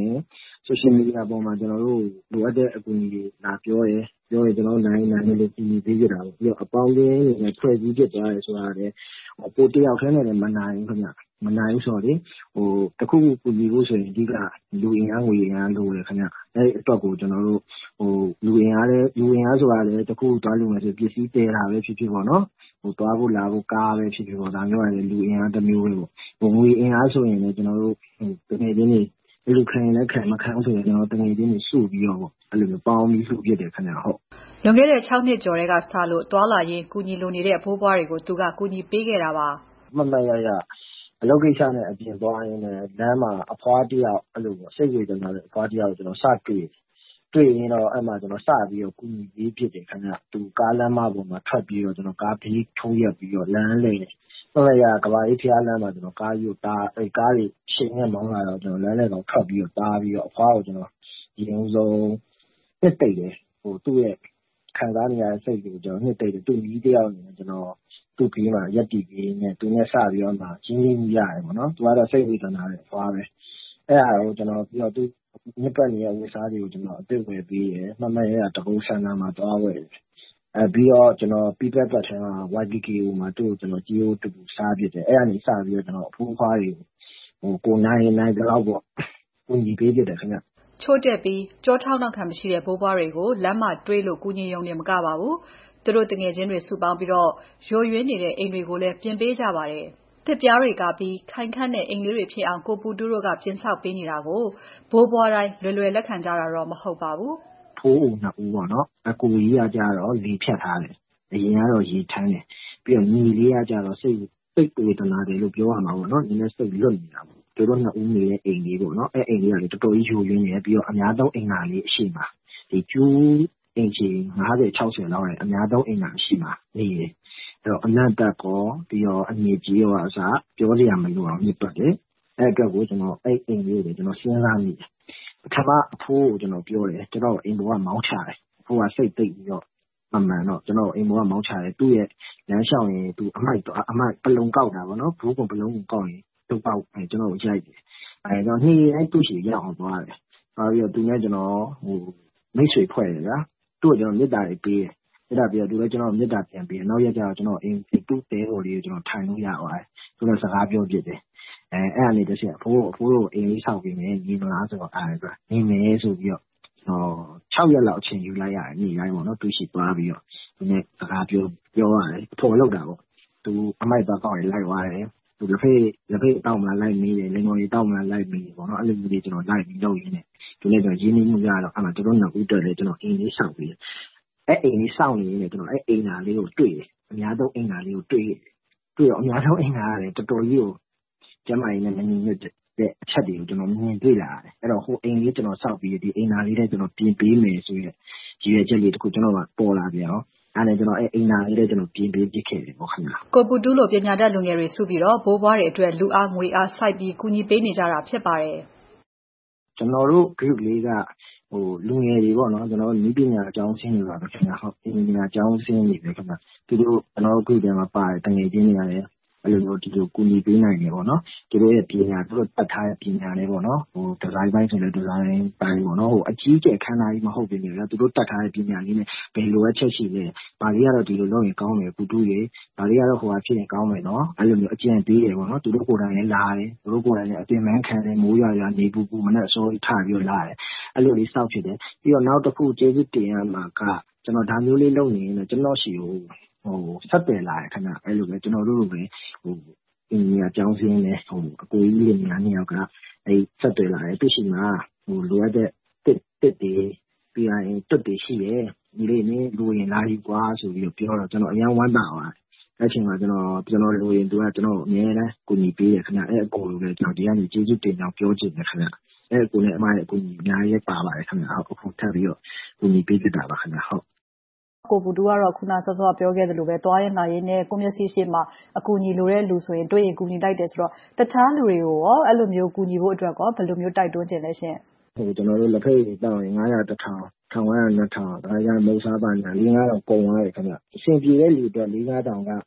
social media ပေါ်မှာကျွန်တော်တို့လိုအပ်တဲ့အကူအညီတွေလာပြောရဲကျွန်တော်နိုင်လို့ကူညီပေးကြတာပေါ့ပြီးတော့အပေါင်းအသင်းတွေနဲ့ဖွဲ့စည်းဖြစ်သွားတယ်ဆိုတာလေကိုတယောက်တည်းနဲ့လည်းမနိုင်ဘူးခင်ဗျမနိုင်ဘူးဆိုတော့လေတခုခုကူညီဖို့ဆိုရင်အဓိကလူအင်အားငွေအင်အားလိုတယ်ခင်ဗျအဲ့အတွက်ကိုကျွန်တော်တို့လူအင်အားဆိုတာလေတခုသွားလို့မယ်ဆိုပစ္စည်းတည်တာပဲဖြစ်ပေါ့နော်သွားဖို့လာဖို့ကားပဲဖြစ်ပေါ့ဒါမျိုးကလည်းလူအင်အားတစ်မျိုးပဲပေါ့ငွေအင်အားဆိုရင်လည်းကျွန်တော်တို့တကယ်ချင်းနေလူခံရင်လည်းခံမခံဆိုရင်ကျွန်တော်တကယ်ချင်းနေစုပြီးတော့ပေါ့အဲ့လိုမျိုးပေါင်းပြီးစုဖြစ်တယ်ခင်ဗျဟုတ်လွန်ခဲ့တဲ့6နှစ်ကျော်တည်းကစလို့သွာလာရေးကူညီလိုနေတဲ့ဘိုးဘွားတွေကိုသူကကူညီပေးခဲ့တာပါမှန်ရအလုပ်ကိစ္စနဲ့အပြင်သွားရင်းနဲ့လမ်းမှာအဖွားတယောက်အဲ့လိုပေါ့စိတ်ဝေဒနာနဲ့အဖွားတယောက်ကျွန်တော်စတွေ့ရင်တော့အဲ့မှာကျွန်တော်စပြီးတော့ကူညီပေးဖြစ်တယ်ခင်ဗျသူကားလမ်းမပေါ်မှာထွက်ပြီးတော့ကျွန်တော်ကားဘေးထိုးရက်ပြီးတော့လမ်းလေမှန်ရကဘာအေးဖျားလမ်းမှာကျွန်တော်ကားယူတာအဲ့ကားတွေရှင်းနေမောင်းလာတော့ကျွန်တော်လမ်းလေကောင်ထွက်ပြီးတော့တားပြီးတော့အဖွားကိုကျွန်တော်ဒီလုံးစုံနှစ်သိမ့်တယ်သူ့ရဲ့ခံစားနေရတဲ့စိတ်ကိုကျွန်တော်နှစ်သိမ့်တယ်သူ့ကြီးတယောက်နေကျွန်တော်သူ့ကြီးမှာရက်တီကြီးနဲ့သူနဲ့စပြီးတော့မှရင်းနှီးရတယ်ပေါ့နော်သူကတော့စိတ်ဝေဒနာနဲ့ဖွားပဲအဲ့ဒါကိုကျွန်တော်ပြီးတော့သူညစ်ပတ်နေတဲ့ဝတ်စားတွေကိုကျွန်တော်အသိဝယ်ပေးရမှန်ရတကုန်းဆန္ဒမှာတွားဝယ်ပြီးတော့ကျွန်တော်ပြပတ်ပတ်ထဲမှာ YDKO မှာသူ့ကိုကျွန်တော်ကြီးဦးတူစားပြတယ်အဲ့ဒါနေစပြီးတော့ကျွန်တော်အဖိုးဖွားတွေကိုနိုင်တော့ပေါ့ဝင်ကြီးပေးပြတယ်ခင်ဗျချိုးတက်ပြီးကြောထောက်နောက်ခံမရှိတဲ့ဘိုးဘွားတွေကိုလမ်းမှာတွေးလို့ကူညီရုံနဲ့မကပါဘူးသူတို့တငယ်ချင်းတွေစုပေါင်းပြီးတော့ရိုရွေးနေတဲ့အိမ်တွေကိုလည်းပြင်ပေးကြပါတယ်တစ်ပြားတွေကပြီးခိုင်ခန့်တဲ့အိမ်လေးတွေဖြစ်အောင်ကိုပူတူးတို့ကပြင်ဆောက်ပေးနေတာကိုဘိုးဘွားတိုင်းလွယ်လက်ခံကြတာတော့မဟုတ်ပါဘူးဖိုးဦးနှစ်ဦးပေါ့နော်အကူကြီးကကြတော့လေဖြတ်ထားတယ်အရင်ကတော့ရေထမ်းတယ်ပြီးတော့ညီလေးကကြတော့စိတ်ဝေဒနာတယ်လို့ပြောရမှာပေါ့နော်နည်းနည်းစိတ်လွတ်နေတာပေါ့သူတို့နှစ်ဦးနေတဲ့အိမ်လေးပေါ့နော်အဲ့အိမ်လေးကလေတော်တော်ကြီးယိုရင်းနေပြီးတော့အများဆုံးအိမ်သာလေးအရှိမှာဒီကျူးအိမ်ကြီး50-60လောက်နဲ့အများဆုံးအိမ်သာအရှိမှာနေတယ်အဲ့တော့အနတ်တက်ကောပြီးတော့အငြိကြီးရောအစားပြောစရာမလိုအောင်မြစ်ပတ်တယ်အဲ့အတွက်ကိုကျွန်တော်အဲ့အိမ်လေးကိုကျွန်တော်စဉ်းစားမိတယ်ပထမအဖိုးကိုကျွန်တော်ပြောတယ်ကျွန်တော်အိမ်ပေါ်ကမောင်းချတယ်အဖိုးကစိတ်သိပ်ပြီးတော့မှန်တော့ကျွန်တော်အိမ်ပေါ်ကမောင်းချတယ်သူ့ရဲ့လမ်းလျှောက်ရင်သူအမိုက်ပလုံကောက်တာပေါ့နော်ဘူးကုန်ပလုံကိုကောက်ရင်သူ့ပေါက်ကျွန်တော်ရိုက်တယ်အဲ့တော့နေ့တိုင်းသူ့ရှိရအောင်သွားတယ်ပြီးတော့သူနဲ့ကျွန်တော်မိတ်ဆွေဖွဲ့တယ်ဗျာသူ့ကိုကျွန်တော်မေတ္တာပေးတယ်မေတ္တာပြီးတော့သူလည်းကျွန်တော်မေတ္တာပြန်ပေးနောက်ရက်ကျတော့ကျွန်တော်အိမ်သူ့တဲတော်လေးကိုကျွန်တော်ထိုင်လို့ရပါတယ်သူလည်းစကားပြောပြတယ်အဲ့အနေနဲ့ဆက်အဖိုးတို့အိမ်လေးဆောက်ပြီးနေညီမလားဆိုတော့အဲ့ဒါနေမယ်ဆိုပြီးတော့6ရက်လောက်အချိန်ယူလိုက်ရတယ်နေ့တိုင်းပေါ့နော်သူရှိသွားပြီးတော့ဒီနေ့စကားပြောရတယ်ဖော်လောက်တာပေါ့သူအမိုက်သွားကောက်ရင်လိုက်သွားတယ်သူလက်ဖေးတောက်မှလိုက်မေးတယ်လင်မော်ကြီးတောက်မှလိုက်မေးတယ်ပေါ့နော်အဲ့လိုမျိုးတွေကျွန်တော်လိုက်ပြီးလုပ်ရင်းနဲ့သူလည်းကျွန်တော်ရင်းနှီးမှုရတော့အဲ့မှာတို့နှစ်ဦးတက်လေကျွန်တော်အိမ်လေးဆောက်ပြီးအဲ့အိမ်လေးဆောက်နေရင်လည်းကျွန်တော်အဲ့အိမ်သားလေးကိုတွေ့တယ်အများဆုံးအိမ်သားလေးကိုတွေ့တော့အများဆုံးအိမ်သားကလည်းတော်တော်ကြီးကိုကျမကြီးနဲ့မညီညွတ်တဲ့အချက်တွေကိုကျွန်တော်မြင်တွေ့လာတယ်အဲ့တော့ဟိုအိမ်လေးကျွန်တော်ဆောက်ပြီးဒီအိမ်သားလေးနဲ့ကျွန်တော်ပြင်ပေးမယ်ဆိုရရည်ရွယ်ချက်လေးတခုကျွန်တော်ကပေါ်လာပြန်အောင်အဲ့ဒါကျွန်တော်အဲ့အိမ်သားလေးနဲ့ကျွန်တော်ပြင်ပေးဖြစ်ခဲ့တယ်ပေါ့ခင်ဗျာကိုပူတူးလိုပညာတတ်လူငယ်တွေစုပြီးတော့ဘိုးဘွားတွေအတွက်လူအားငွေအားစိုက်ပြီးကူညီပေးနေကြတာဖြစ်ပါတယ်ကျွန်တော်တို့ group လေးကလူငယ်တွေပေါ့နော်ကျွန်တော်တို့နည်းပညာအကြောင်းရှင်းနေပါတော့ခင်ဗျာဟုတ်ပညာအကြောင်းရှင်းနေပြီခင်ဗျာသူတို့ကျွန်တော်တို့ group ထဲမှာပါတယ်တငယ်ချင်းတွေရတယ်အဲ့လိုမျိုးဒီလိုကူညီပေးနိုင်တယ်ပေါ့နော်သူတို့ရဲ့ပညာသူတို့တတ်ထားတဲ့ပညာတွေပေါ့နော်ဒီဇိုင်းပိုင်းဆိုလည်းဒီဇိုင်းပိုင်းပေါ့နော်အကြီးကျယ်ခမ်းနားကြီးမဟုတ်ပြင်လေသူတို့တတ်ထားတဲ့ပညာလေးနဲ့ဘယ်လိုအချက်ရှိလဲဗာလေးကတော့ဒီလိုလုပ်ရင်ကောင်းတယ်ပူတူးရေဗာလေးကတော့ဟိုဟာဖြစ်ရင်ကောင်းမယ်နော်အဲ့လိုမျိုးအကျဉ်းပေးတယ်ပေါ့နော်သူတို့ကိုယ်တိုင်လည်းလာတယ်သူတို့ကိုယ်တိုင်လည်းအပြင်မန်းခံတယ်မိုးရွာနေပူမနဲ့အစိုးရထားပြီးလာတယ်အဲ့လိုလေးစောက်ဖြစ်တယ်ပြီးတော့နောက်တစ်ခုကျေးဇူးတင်ရမှာကကျွန်တော်ဒါမျိုးလေးလုပ်နေရင်ကျွန်တော်ရှိဆက်တယ်လာတယ်ခင်ဗျအဲ့လိုပဲကျွန်တော်တို့လိုပဲအင်းကြီးအကြောင်းစင်းနဲ့အကိုကြီးလေးများနေရောက်ကအဲ့ဆက်တယ်လာတယ်သူရှိမှာလိုအပ်တဲ့တစ်တွေပြီးရင်တွတ်တွေရှိတယ်ဒီလေးနဲ့လူရင်လာပြီးကွာဆိုပြီးပြောတော့ကျွန်တော်အရင်ဝမ်းသာသွားအဲ့ချိန်မှာကျွန်တော်လူရင်သူကကျွန်တော်အများနဲ့ကူညီပေးတယ်ခင်ဗျအဲ့အကိုလိုလည်းကျွန်တော်ဒီကနေကျေးဇူးတင်ကြောင်းပြောချင်တယ်ခင်ဗျအဲ့အကိုနဲ့အမရဲ့အကူညီအများကြီးပါပါတယ်ခင်ဗျဟုတ်အခုထပ်ပြီးတော့ကူညီပေးကြတာပါခင်ဗျဟုတ်ကိုပူတူကတော့ခုနစောစောပြောခဲ့သလိုပဲသွားရင်လာရင်နဲ့ကိုမျက်စိရှိမှအကူအညီလိုတဲ့လူဆိုရင်တွေ့ရင်ကူညီလိုက်တယ်ဆိုတော့တခြားလူတွေကိုရောအဲ့လိုမျိုးကူညီဖို့အတွက်ကောဘယ်လိုမျိုးတိုက်တွန်းခြင်းလဲရှင်ကျွန်တော်တို့လက်ဖိတ်တောင်းရင်900 1000 1500 2000ဒါကြမုံစားပါညာ4-500ကုန်သွားတယ်ခင်ဗျအဆင်ပြေတဲ့လူအတွက်4-500က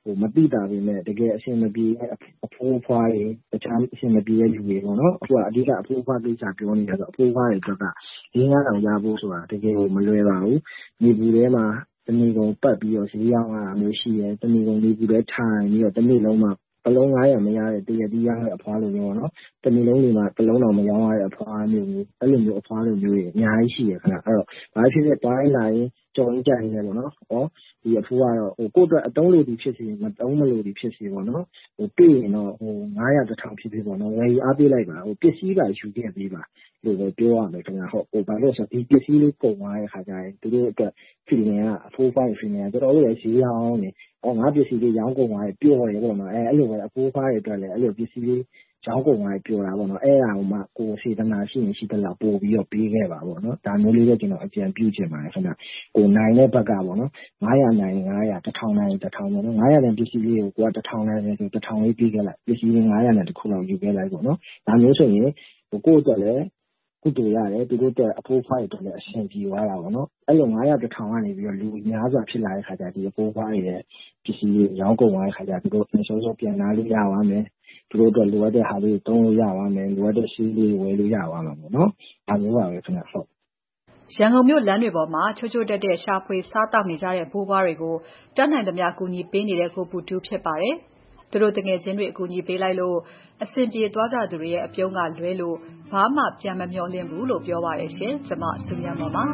မသိတာပေမဲ့တကယ်အဆင်မပြေတဲ့အဖိုးအဖွားတွေတခြားအဆင်မပြေတဲ့လူတွေပေါ့နော်အခုကအဓိကအဖိုးအဖွားကိစ္စပြောနေတာဆိုအဖိုးအဖွားတွေအတွက်က$5,000ရဖို့ဆိုတာတကယ်ကိုမလွယ်ပါဘူးနေပူထဲမှာတနေ့ကုန်ပတ်ပြီးတော့ဈေးရောက်လာမျိုးရှိတယ်တနေ့ကုန်နေပူထဲထိုင်ပြီးတော့တနေ့လုံးမှာပလုံး900မရတဲ့တရတီးရတဲ့အဖွားလိုမျိုးပေါ့နော်တနေ့လုံးတွေမှာပလုံးတော်မရောင်းရတဲ့အဖွားမျိုးအဲ့လိုမျိုးအဖွားလိုမျိုးတွေအများကြီးရှိရခဏအဲ့တော့ဘာဖြစ်ဖြစ်တိုင်းလာရင်ကြော်ရင်းကြိုင်နေတယ်ပေါ့နော်ဒီအဖိုးကတော့ကိုယ့်အတွက်အတုံးလို့ဒီဖြစ်စီမတုံးမလို့ဒီဖြစ်စီပေါ့နော်တွေ့ရင်တော့900 1000ဖြစ်ဖြစ်ပေါ့နော်ဝယ်ယူအားပေးလိုက်ပါပစ္စည်းပါယူခဲ့ပေးပါလို့ပဲပြောရမယ်ခင်ဗျဟုတ်ဘာလို့ဆိုဒီပစ္စည်းလေးကုန်သွားတဲ့ခါကျရင်သူတို့အတွက် feeling ကအဖိုးဖိုး feeling ကတော်တော်လေးဈေးအောင်နေငါပစ္စည်းလေးရောင်းကုန်သွားတယ်ပျော်တယ်ပေါ့နော်အဲ့လိုပဲအဖိုးဖိုးတွေအတွက်လည်းအဲ့လိုပစ္စည်းလေးရောင်းကုန်သွားတယ်ပျော်တာပေါ့နော်အဲ့ဒါကိုမှကိုယ်စေတနာရှိရင်ရှိသလားပို့ပြီးတော့ပေးခဲ့ပါပေါ့နော်ဒါမျိုးလေးပဲကျွန်တော်အကြံပြုချင်ပါတယ်ခင်ဗျကိုနိုင်တဲ့ဘက်ကပေါ့နော်900နိုင်900 1000နိုင်1000ပေါ့နော်900တဲ့ပစ္စည်းလေးကိုက1000နိုင်ဆို1000လေးပေးခဲ့လိုက်ပစ္စည်းလေး900နဲ့တစ်ခုလောက်ယူခဲ့လိုက်ပေါ့နော်ဒါမျိုးဆိုရင်ကိုယ့်အတွက်လည်းကုတူရတယ်သူတို့အတွက်အဖိုးဖွားတွေအတွက်လည်းအဆင်ပြေသွားတာပေါ့နော်အဲ့လို900 1000ကနေပြီးတော့လူများစွာဖြစ်လာတဲ့ခါကျဒီအဖိုးဖွားတွေရဲ့ပစ္စည်းတွေရောင်းကုန်သွားတဲ့ခါကျသူတို့အစိုးရပြန်လာလို့ရပါမယ်သူတို့အတွက်လိုအပ်တဲ့ဟာလေးသုံးလို့ရပါမယ်လိုအပ်တဲ့ရှိလေးဝယ်လို့ရပါမှာပေါ့နော်ဒါမျိုးပါပဲခင်ဗျဟုတ်ရန်ကုန်မြို့လမ်းတွေပေါ်မှာချိုးချိုးတက်တက်ရှာဖွေစားတောက်နေကြတဲ့ဘိုးဘွားတွေကိုတတ်နိုင်သမျှကူညီပေးနေတဲ့ကိုပူတူးဖြစ်ပါတယ်သူတို့တငယ်ချင်းတွေအကူအညီပေးလိုက်လို့အဆင်ပြေသွားကြသူတွေရဲ့အပြုံးကလွဲလို့ဘာမှပြန်မမျှော်လင့်ဘူးလို့ပြောပါတယ်ရှင်ကျွန်မစုမြတ်မော်ပါ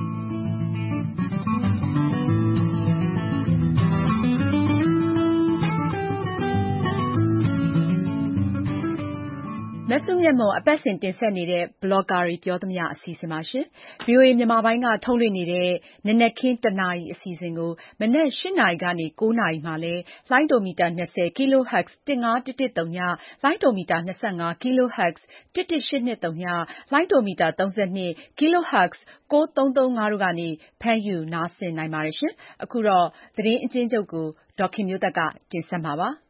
မဆုမြတ်မွန်အပတ်စဉ်တင်ဆက်နေတဲ့ Blogger တွေပြောသမျှအစီအစဉ်ပါရှင်။ VOA မြန်မာပိုင်းကထုတ်လွှင့်နေတဲ့နနက်ခင်းတနာရီအစီအစဉ်ကိုမနက်8နာရီကနေ9နာရီမှာလဲလိုင်းဒိုမီတာ20 kHz 15130လိုင်းဒိုမီတာ25 kHz 11820လိုင်းဒိုမီတာ32 kHz 9335တို့ကနေဖမ်းယူနားဆင်နိုင်ပါတယ်ရှင်။အခုတော့သတင်းအကျဉ်းချုပ်ကိုဒေါ်ခင်မျိုးသက်ကတင်ဆက်မှာပါ။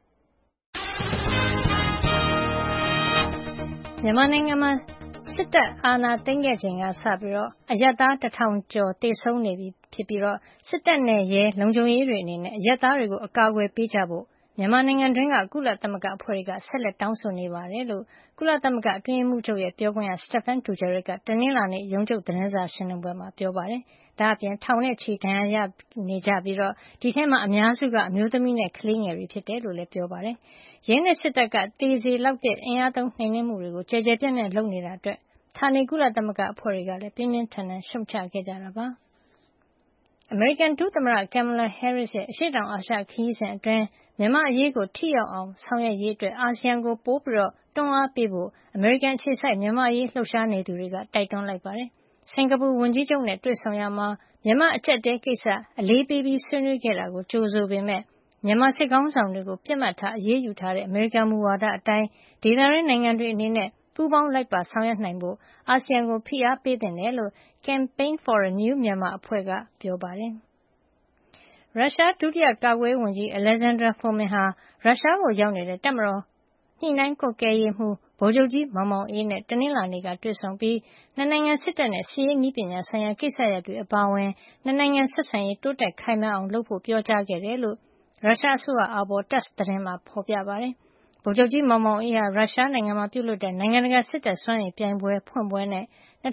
မြန်မာနိုင်ငံမှာစစ်တပ်အာဏာသိမ်းခဲ့ချိန်ကစပြီးအရပ်သား1000ကျော်သေဆုံးနေပြီဖြစ်ပြီးစစ်တပ်နဲ့ရဲလုံခြုံရေးတွေအနေနဲ့အရပ်သားတွေကိုအကာအကွယ်ပေးကြဖို့မြန်မာနိုင်ငံတွင်းကကုလသမဂ္ဂအဖွဲ့တွေကဆက်လက်တောင်းဆိုနေပါတယ်လို့ကုလသမဂ္ဂအတွင်းရေးမှူးချုပ်ရဲ့ပြောခွင့်ရ Stéphane Dujarric ကတနင်္လာနေ့ရုံးချုပ်သတင်းစာရှင်းလင်းပွဲမှာပြောပါတယ်။ဒါ့အပြင်ထောင်နဲ့ချီဒဏ်ရာရနေကြပြီးဒီထဲမှာအများစုကအမျိုးသမီးနဲ့ကလေးငယ်တွေဖြစ်တယ်လို့လည်းပြောပါတယ်။ရဲနဲ့စစ်တပ်ကသေစေလောက်တဲ့အင်အားသုံးနှိမ်နင်းမှုတွေကိုကြဲကြဲပြန့်ပြန့်လုပ်နေတာအတွက်ဌာနေကုလသမဂ္ဂအဖွဲ့တွေကလည်းပြင်းပြင်းထန်ထန်ရှုတ်ချခဲ့ကြတာပါ။အမေရိကန်ဒုသမ္မတ Kamala Harris ရဲ့အရှေ့တောင်အာရှခရီးစဉ်အတွင်းမြန်မာ့အရေးကိုထိရောက်အောင်ဆောင်ရွက်ရေးအတွက်အာဆီယံကိုပိုပြီးတွန်းအားပေးဖို့အမေရိကန်အခြေစိုက်မြန်မာ့အရေးလှုပ်ရှားနေသူတွေကတိုက်တွန်းလိုက်ပါတယ်။စင်ကာပူဝန်ကြီးချုပ်နဲ့တွေ့ဆုံရာမှာမြန်မာအကျပ်အတည်းကိစ္စအလေးပေးပြီးဆွေးနွေးခဲ့တာကိုကြိုဆိုပေမဲ့မြန်မာစစ်ခေါင်းဆောင်တွေကိုပြစ်မှတ်ထားအရေးယူထားတဲ့အမေရိကန်မူဝါဒအတိုင်းဒေသတွင်းနိုင်ငံတွေအနေနဲ့ပူးပေါင်းလိုက်ပါဆောင်ရွက်နိုင်ဖို့အာဆီယံကိုဖိအားပေးသင့်တယ်လို့ Campaign for a New Myanmar အဖွဲ့ကပြောပါတယ်။ရုရှားဒုတိယကာကွယ်ရေးဝန်ကြီး Alexander Fomin ဟာရုရှားကိုရောက်နေတဲ့တပ်မတော်ညှိနှိုင်းကွပ်ကဲရေးမှူးဗိုလ်ချုပ်ကြီးမောင်မောင်အေးနဲ့တနင်္လာနေ့ကတွေ့ဆုံပြီးနှစ်နိုင်ငံစစ်တပ်နဲ့စစ်ရေးနည်းပညာဆိုင်ရာကိစ္စရပ်တွေအပါအဝင်နှစ်နိုင်ငံဆက်ဆံရေးတိုးတက်ခိုင်မာအောင်လုပ်ဖို့ပြောကြားခဲ့တယ်လို့ရုရှားအစိုးရအာဘော် TASS သတင်းမှာဖော်ပြပါတယ်။ဗိုလ်ချုပ်ကြီးမောင်မောင်အေးဟာရုရှားနိုင်ငံမှာပြုလုပ်တဲ့နိုင်ငံတကာစစ်တပ်စွမ်းရည်ပြိုင်ပွဲဖွင့်ပွဲနဲ့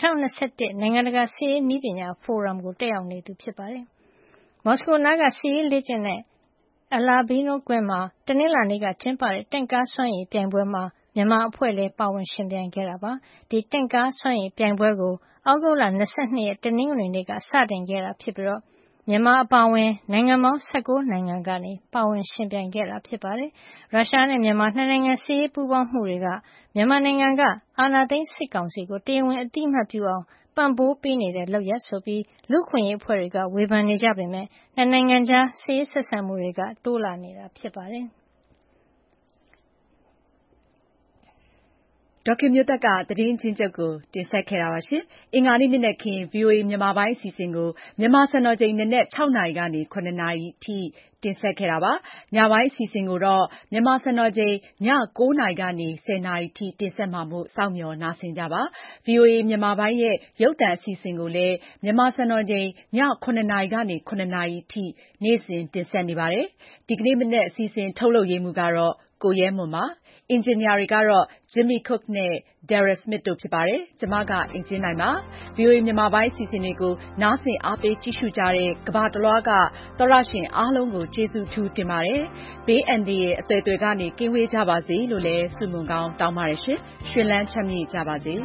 2021နိုင်ငံတကာစစ်ရေးနည်းပညာဖိုရမ်ကိုတက်ရောက်နေသူဖြစ်ပါတယ်။မော်စကိုနားကစစ်ရေးလေ့ကျင့်တဲ့ Alabino ကွင်းမှာတနင်္လာနေ့ကကျင်းပတဲ့တင့်ကားစွမ်းရည်ပြိုင်ပွဲမှာမြန်မာအဖွဲ့လည်းပါဝင်ယှဉ်ပြိုင်ခဲ့တာပါ။ဒီတင့်ကားစွမ်းရည်ပြိုင်ပွဲကိုဩဂုတ်လ22ရက်တနင်္ဂနွေနေ့ကစတင်ခဲ့တာဖြစ်ပြီးမြန်မာအပါအဝင်နိုင်ငံပေါင်း19နိုင်ငံကနေပါဝင်ယှဉ်ပြိုင်ခဲ့တာဖြစ်ပါတယ်။ရုရှားနဲ့မြန်မာနှစ်နိုင်ငံစစ်ရေးပူးပေါင်းမှုတွေကမြန်မာနိုင်ငံကအာဏာသိမ်းစစ်ကောင်စီကိုတရားဝင်အသိအမှတ်ပြုအောင်ပံ့ပိုးပေးနေတဲ့လုပ်ရပ်ဆိုပြီးလူ့အခွင့်အရေးအဖွဲ့တွေကဝေဖန်နေကြပေမဲ့နှစ်နိုင်ငံကြားစစ်ရေးဆက်ဆံမှုတွေကတိုးလာနေတာဖြစ်ပါတယ်။ဒေါခင်မျိုးသက်ကသတင်းချင်းချုပ်ကိုတင်ဆက်ခဲ့တာပါရှင်။အင်္ဂါနေ့နေ့နဲ့ခင် VOA မြန်မာပိုင်းအစီအစဉ်ကိုမြန်မာစံတော်ချိန်နနက် 6 နာရီကနေ 9 နာရီထိတင်ဆက်ခဲ့တာပါ။ညပိုင်းအစီအစဉ်ကိုတော့မြန်မာစံတော်ချိန်ည 9 နာရီကနေ 10 နာရီထိတင်ဆက်မှာမို့စောင့်မျှော်နားဆင်ကြပါ။ VOA မြန်မာပိုင်းရဲ့ရုပ်သံအစီအစဉ်ကိုလည်းမြန်မာစံတော်ချိန်ည 9 နာရီကနေ 9 နာရီထိနေ့စဉ်တင်ဆက်နေပါတယ်။ဒီကနေ့မနက်အစီအစဉ်ထုတ်လုပ်ရေးမှူးကတော့ကိုရဲမွန်ပါ။အင်ဂျင်နီယာတွေကတော့ Jimmy Cook နဲ့ Darrell Smith တို့ဖြစ်ပါတယ်။ကျွန်မကအင်ကြင်းနိုင်ပါ။ VOA မြန်မာပိုင်းအစီအစဉ်တွေကိုနားဆင်အားပေးကြည့်ရှုကြတဲ့ကမ္ဘာတလွှားကသောတရှင်အားလုံးကိုကျေးဇူးထူးတင်ပါတယ်။ဘေးအန္တရာယ်အသွယ်သွယ်ကနေကင်းဝေးကြပါစေလို့လည်းဆုမွန်ကောင်းတောင်းပါတယ်ရှင်။ရှင်လန်းချမ်းမြေ့ကြပါစေ။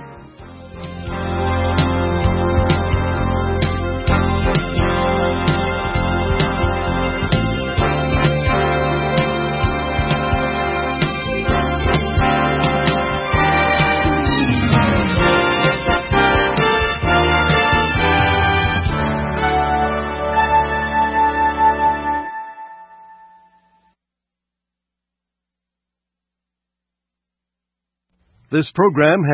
This program